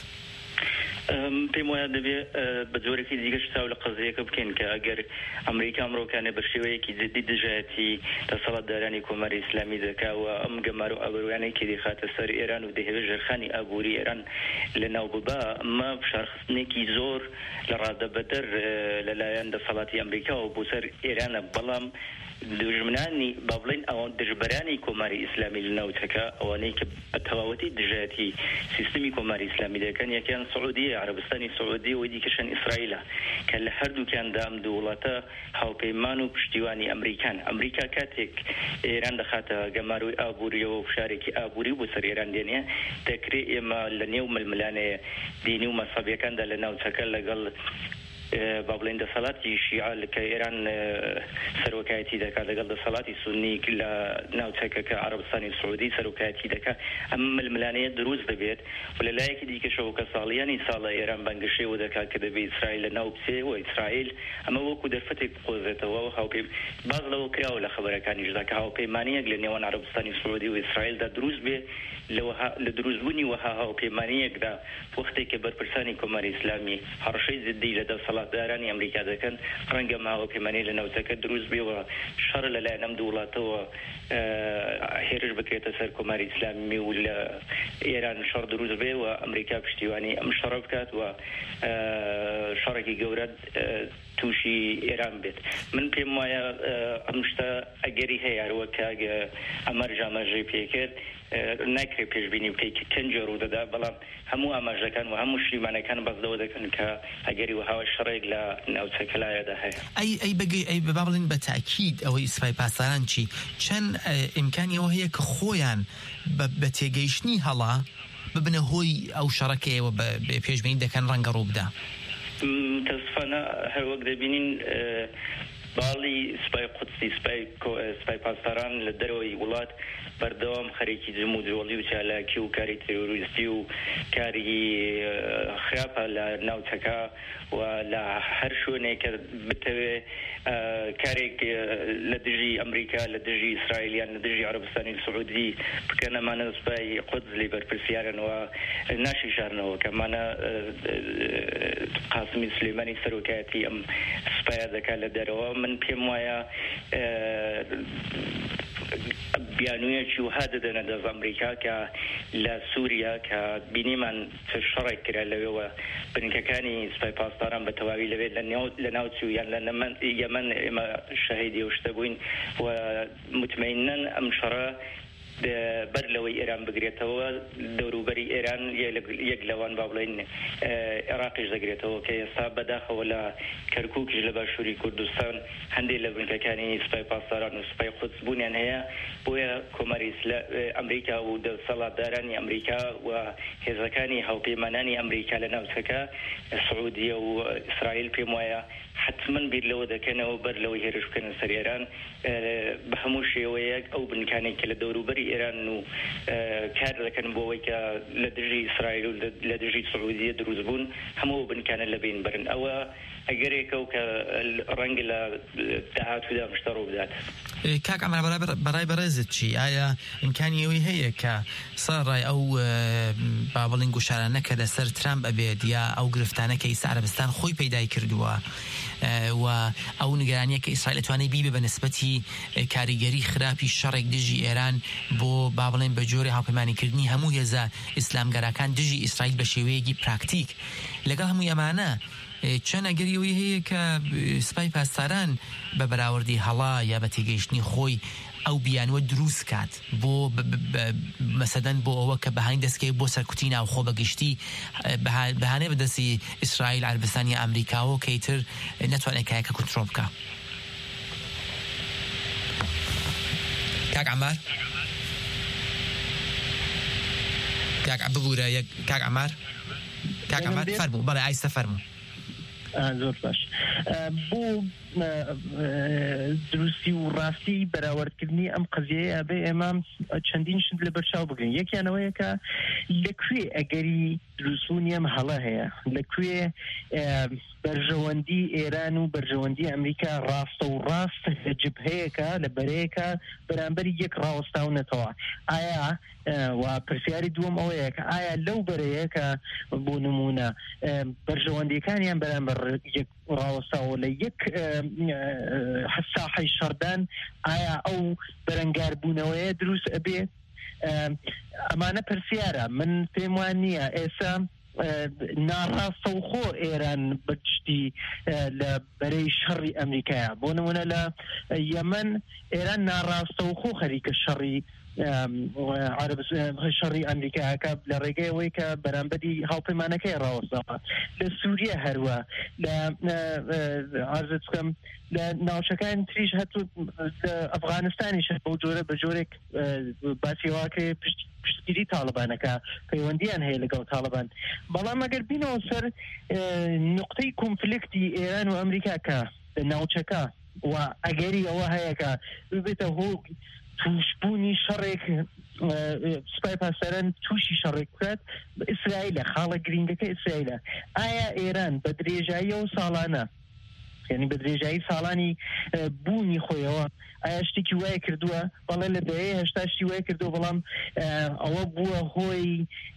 پێم وایە دەبێت بە جۆرێکی دیگەش چاو لە قەزەیەکە بکەین کە ئەگەر ئەمریکا ئەمڕۆکانە بە شێوەیەکی جدی دژایەتی دەسەڵاتدارانی کۆماری ئیسلامی دەکاوە ئەم گەمار و ئابروویانەی کە دەخاتە سەر ئێران و دەهێوێت ژێرخانی ئابووری ئێران لەناو ببا ئەمە فشارخستنێکی زۆر لە ڕادەبەدەر لەلایەن دەسەڵاتی ئەمریکا و بۆ سەر ئێرانە. بەڵام دژمنانی با بڵێن ئەوان دژبەرانی کۆماری ئیسلامی لە ناوچەکە ئەوانەی کە بە تەواوەتی دژایەتی سیستمی کۆماری ئیسلامی دەکەن یەکیان سعودیە عەربستانی سعودی و دیکەشان ئیسرائیلە کە لە هەردووکیاندا ئەم دوو وڵاتە هاوپەیمان و پشتیوانی ئەمریکان. ئەمریکا کاتێک ئێران دەخاتە گەماروی ئابووریەوە و فشارێکی ئابووری بۆ سەر ئێران دێنێ دەکرێت ئێمە لە نێو ململانەیە دینی و مەسەبیەکاندا لە ناوچەکە لەگەڵ با بڵێن دەسەڵاتی شیعە کە ئێران سەرۆکایەتی دەکات لەگەڵ دەسەڵاتی سونی لە ناوچەکە کە عەربستانی سعودی سەرۆکایەتی دەکات ئەم ململانەیە دروست دەبێت و لە لایەکی دیکەشەوە کە ساڵیانی ساڵە ئێران بەنگشەوە دەکات کە دەبێت ئیسرائیل لە ناو بچێ و ئیسرائیل ئەمە وەکو دەرفەتێک بقۆزێتەوە و هاوپەی باز لەوە کراوە لە خەبەرەکانیشدا کە هاوپەیمانیەک لە نێوان عەربستانی سعودی و ئیسرائیلدا دروست بێ لە دروستبوونی وەها هاوپەیمانیەکدا وەختێک کە بەرپرسانی کۆماری ئیسلامی هەڕەشەی جدی لە دەسەڵاتدارانی ئەمریکا دەکەن ڕەنگە هاوپەیمانی لە ناوچەکە دروست بێەوە شەڕ لەلایەن ئەم دوو وڵاتەوە هێرش بکرێتە سەر کۆماری ئیسلامی و لە ئێران شەڕ دروست بێ و ئەمریکا پشتیوانی ئەم شەڕە بکات و شەڕێکی گەورە تووشی ئێران بێت. من پێم وایە ئەم شتە ئەگەری هەیە هەروەکە ئەمەر ژامەژەی پێکرد ناکرێت پێشبینی بکەیت چەند ڕوو دەدا بەڵام هەموو ئاماژەکان و هەموو شیمانەکان بەزدەوە دەکەن کە ئەگەری وهاوە شەڕێک لە ناوچەکە لایەدا هەیە. ئەی ئەی بەگەی ئەی با بڵێن بە تاکید ئەوەی سپای پاسداران چی چەند ئیمکانی ئەوە هەیە کە خۆیان بە تێگەیشتنی هەڵا ببنە هۆی ئەو شەڕەکەیەوە بە پێشبینی دەکەن ڕەنگە ڕوو بدا. متاسفانە هەر وەک دەبینین باڵی سپای قودسی سپای پاسداران لە دەرەوەی وڵات بەردەوام خەرێکی جم و جوڵی و چالاکی و کاری تێروریستی و کاری خراپە لە ناوچەکە و لە هەر شوێنێکە بتەوێ کارێک لە دژی ئەمریکا لە دژی ئیسرائیلیان لە دژی عەربستانی سعودی بکەنەمانە سپای قودس لێ بەرپرسیارن و ناشی شارنەوە کەمانە قاسمی سلێمانی سەرۆکایەتی ئەم سپایە دەکات لە دەرەوە. من پێم وایە بیانوویەکی وها دەدەنە دەست ئەمریکا کە لە سووریا کە بینیمان چ شەڕێک کرا لەوێەوە بنکەکانی سپای پاسداران بە تەواوی لەوێت لە ناوچوو یان لە یەمەن ئێمە شەهیدی و شتە بووین و متمەینەن ئەم شەڕە بەر لەوەی ئێران بگرێتەوە دەوروبەری ئێران یەک لەوان با بڵێن عێراقیش دەگرێتەوە کە ئێستا بەداخەوە لە کەرکووکیش لە باشووری کوردستان هەندێک لە بنکەکانی سپای پاسداران و سپای قودس بوونیان هەیە بۆیە کۆماری ئەمریکا و دەسەڵاتدارانی ئەمریکا و هێزەکانی هاوپەیمانانی ئەمریکا لە ناوچەکە سعودیە و ئیسرائیل پێم وایە حتما بیر لەوە دەکەنەوە بەر لەوەی هێرشکردن سەر ئێران بە هەموو شێوەیەک ئەو بنکانێک کە لە دەوروبەری ئێران و کار دەکەن بۆ ئەوەی کە لە دژی ئیسرائیل و لە دژی سعودیە دروست بوون هەموو بنکانە لە بین برن ئەوە ئەگەرێکە و کە ڕەنگە لە داهاتوودا مشتە ڕوو بدات. کاک ئەمە بەڕای بەڕێزت چی؟ ئایا ئیمکانی ئەوەی هەیە کە سەرڕای ئەو با بڵین گوشارانە کە لەسەر ترامپ ئەبێت یا ئەو گرفتانە کە ئیسا عەرەبستان خۆی پەیدای کردووە و ئەو نیگەرانیە کە ئیسرائیل ئەتوانێت بیبێ بە نسبەتی کاریگەری خراپی شەڕێک دژی ئێران بۆ با بڵێن بە جۆرە هاوپەیمانیکردنی هەموو هێزە ئیسلامگەرەکان دژی ئیسرائیل بە شێوەیەکی پراکتیک لەگەڵ هەمووی ئەمانە چەند ئەگەریەوەی هەیە کە سوپای پاسداران بە بەراوردی هەڵا یا بە تێگەیشتنی خۆی ئەو بیانوە دروست کات بۆ مەسەدەن بۆ ئەوە کە بەهانی دەستکەی بۆ سەرکوتی ناوخۆ بەگشتی بەهانەیە بەدەستی ئیسرائیل عەرەبستان یا ئەمریکاوە کەیتر نەتوانێت کایەکە کۆنتڕۆڵ بکە. کاک عەمار کاک ببوورە کاک عەمار کاک عەمار فەرموو بەڵێ ئایستە فەرموو. زۆر باش بۆ دروستی و ڕاستی بەراوردکردنی ئەم قضیەیە بێ ئێمە چەندین شت لە بەرچاو بگرین. یەکیانەوەیە کە لەکوێ ئەگەری دروستبوونی ئەم هەڵە هەیە لەکوێ بەرژەوەندی ئێران و بەرژەوەندی ئەمریکا ڕاستە و ڕاست جبهەیەکە لە بەرەیەکە بەرامبەری یەک ڕاوەستاونەتەوە. ئایا و پرسیاری دووەم ئەوەیە کە ئایا لەو بەرەیە کە بۆ نمونە بەرژەوەندیەکانیان بەرامبەر یەک ڕاوەستاوە لە یەک ساحەی شەردان ئایا ئەو بەرەنگاربوونەوەیە دروست ئەبێت؟ ئەمانە پرسیارە. من پێم وان نییە ئێستا ناڕاستە و خۆ ئێران بەشتی لە بەرەی شەڕی ئەمریکایە. بۆ نمونە لە یەمەن ئێران ناڕاستە و خۆ خەریکە شەڕی شەڕی ئەمریکاکە لە ڕێگەیەوەی کە بەرامبەری هاوپەیمانەکەی ڕاوەستەوە. لە سووریە هەروە لە عەرزت بکەم لە ناوچەکان تریش هەتوو ئەفغانستانیش بەو جۆرە بە جۆرێک باسیواکە پشتگیری تاڵبانەکە پەیوەندیان هەیە لەگەڵ تاڵبان. بەڵام ئەگەر بینەوە سەر نقطەی کۆنفلیکتی ئێران و ئەمریکا کە ناوچەکە و ئەگەری ئەوە هەیە کە ببێتە هۆ توشبوونی شەڕێک سوپای پاسداران تووشی شەڕێک بکات ئیسرائیلە خاڵە گرنگەکە ئیسرائیلە. ئایا ئێران بە درێژایی ئەو ساڵانە یعنی بە درێژایی ساڵانی بوونی خۆیەوە ئایا شتێکی وایە کردووە؟ بەڵێ لە دەیە هێشتا شتی وایە کردووە بەڵام ئەوە بووە هۆی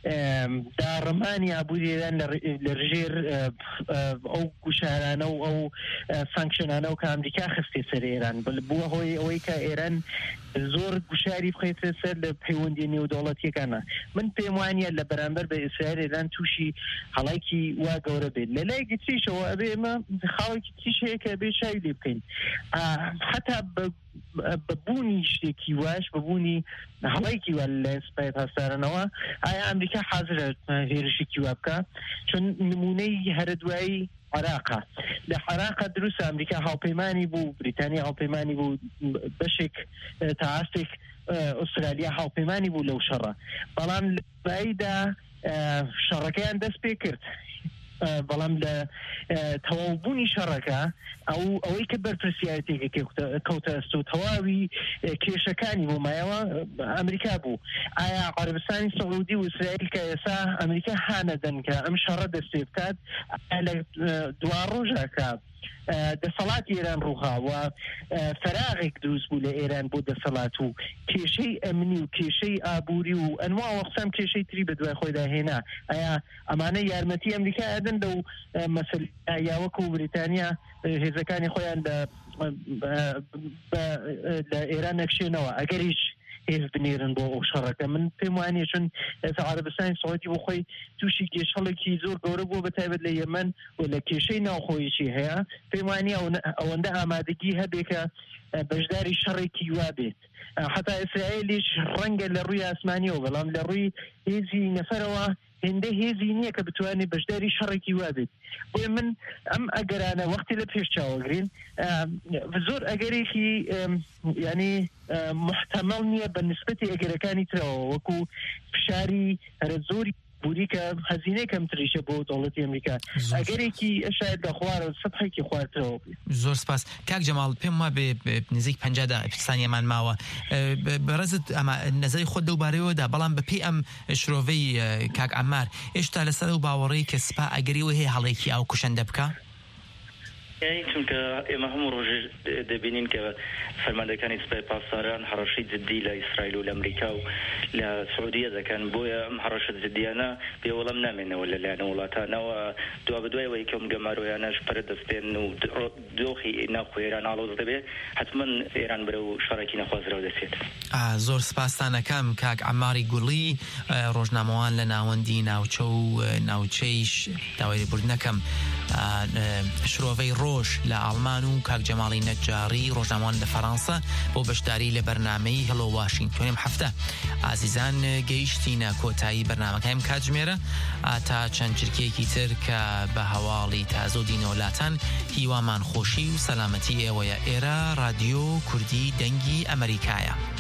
داڕەمانی ئابووری ئێران لە ژێر ئەو گوشارانە و ئەو سانکشنانە و کە ئەمریکا خستێ سەر ئێران بووە هۆی ئەوەی کە ئێران زۆر گوشاری بخەیتە سەر لە پەیوەندی نێودەوڵەتیەکانە. من پێم وانە لە بەرامبەر بە ئیسرائیل ئێران تووشی هەڵایکی وا گەورە بێت. لە لایەکی تریشەوە ئەبێ ئێمە خاڵێکی تریش هەیە کە ئەبێ چاوی لێ بکەین حتا بەبوونی شتێکی واش بەبوونی هەڵایکی وا لە سوپای پاسدارانەوە ئایا ئەمریکا حازرە هێرشێکی وا بکە؟ چون نمونەی هەرە دوایی عراقا لە عراقا دروست ئەمریکا هاوپەیمانی بوو بریتانیا هاوپەیمانی بوو بەشێک تا ئاستێک ئوسترالیا هاوپەیمانی بوو لەو شەڕە بەڵام لە دواییدا شەڕەکەیان دەست پێ کرد. بەڵام لە تەواوبوونی شەڕەکە ئەو ئەوەی کە بەرپرسیارەتێکە کەوتە ئەست و تەواوی کێشەکانی بۆ مایەوە ئەمریکا بوو. ئایا عەرەبستانی سەعودی و ئیسرائیل کە ئێستا ئەمریکا هانەدەن کە ئەم شەڕە دەست پێ بکات لە دوا ڕۆژەکە دەسەڵاتی ئێران ڕووها و فەراغێک دروست بوو لە ئێران بۆ دەسەڵات و کێشەی ئەمنی و کێشەی ئابووری و ئەنواع وەقسام کێشەی تری بە دوای خۆیدا هێنا. ئایا ئەمانە یارمەتی ئەمریکا ئەدەن لەو مەسەلە یاوەکو و بریتانیا هێزەکانی خۆیان لە ئێران نەکشێنەوە ئەگەر هیچ هێز بنێرن بۆ ئەو شەڕەکە؟ من پێم وانە چون عەرەبستانی سەعودی بۆ خۆی تووشی کێشەڵێکی زۆر گەورە بووە بەتایبەت لە یەمەن و لە کێشەی ناوخۆییشی هەیە. پێم وانە ئەوەندە ئامادەگی هەبێ کە بەشداری شەڕێکی وا بێت. حتا ئیسرائیلیش ڕەنگە لە ڕووی ئاسمانیەوە بەڵام لە ڕووی هێزی نەفەرەوە هێندە هێزی نییە کە بتوانێت بەشداری شەڕێکی وا بێت. بۆ من ئەم ئەگەرانە وەختی لە پێش چاوەگرین زۆر ئەگەرێکی ینی محتەمەڵ نییە بە نسبەتی ئەگەرەکانی ترەوە وەکو فشاری هەرە زۆری بوری کە هەزینەی کەمتریشە بۆ دەوڵەتی ئەمریکا ئەگەرێکی شاید دەخوارە سەبحێکی خواردەوە. زۆر سپاس کاک جەماڵ پێم وا بێ نزیک پەنجادا ئەپستانیەمان ماوە بەڕێزت ئەمە نەزەری خۆت دەوبارەوەدا بەڵام بەپێی ئەم شرۆڤەی کاک عەمار هێشتا لەسەر ئەو باوەڕەی کە سپا ئەگەریەوە هەیە هەڵێکی ئاو کوشەندە بکە؟ چونکە ئێمە هەموو ڕۆژ دەبینین کە فەرماندەکانی سوپای پاسداران هەڕەشەی جددی لە ئیسرائیل و لە ئەمریکا و لە سعودیە دەکەن بۆیە ئەم هەڕەشە جددیانە پێوەڵەم نامێنەوە لەلایەن وڵاتانەوە دوا بەدوایەوە یەکەم گەمارویانەش پەرە دەستێن و دۆخی ناوخۆ ئێران ئاڵۆز دەبێت حتمما ئێران بەرە و شەڕێکی نەخوازراو دەچێت. زۆر سپاسانەکەم کاک عەماری گوڵی ڕۆژنامەوان لە ناوەندی ناوچە و ناوچەیش داوای لێبوردنەکەم شرۆڤەی ڕۆژ لە ئاڵمان و کاک جەماڵی نەجاری ڕۆژنامەوان لە فەڕەنسا بۆ بەشداری لە بەرنامەی هەڵۆ واشنگتۆنیم هەفتە. ئازیزان گەیشتینە کۆتایی بەرنامەکەیم کاتژمێرە ئاتا چەند چرکێکی تر کە بە هەواڵی تازە و دینەوەلاتان هیوامان خۆشی و سەلامەتی ئێوەیە. ئێرە رادیۆ کوردی دەنگی ئەمریکایە.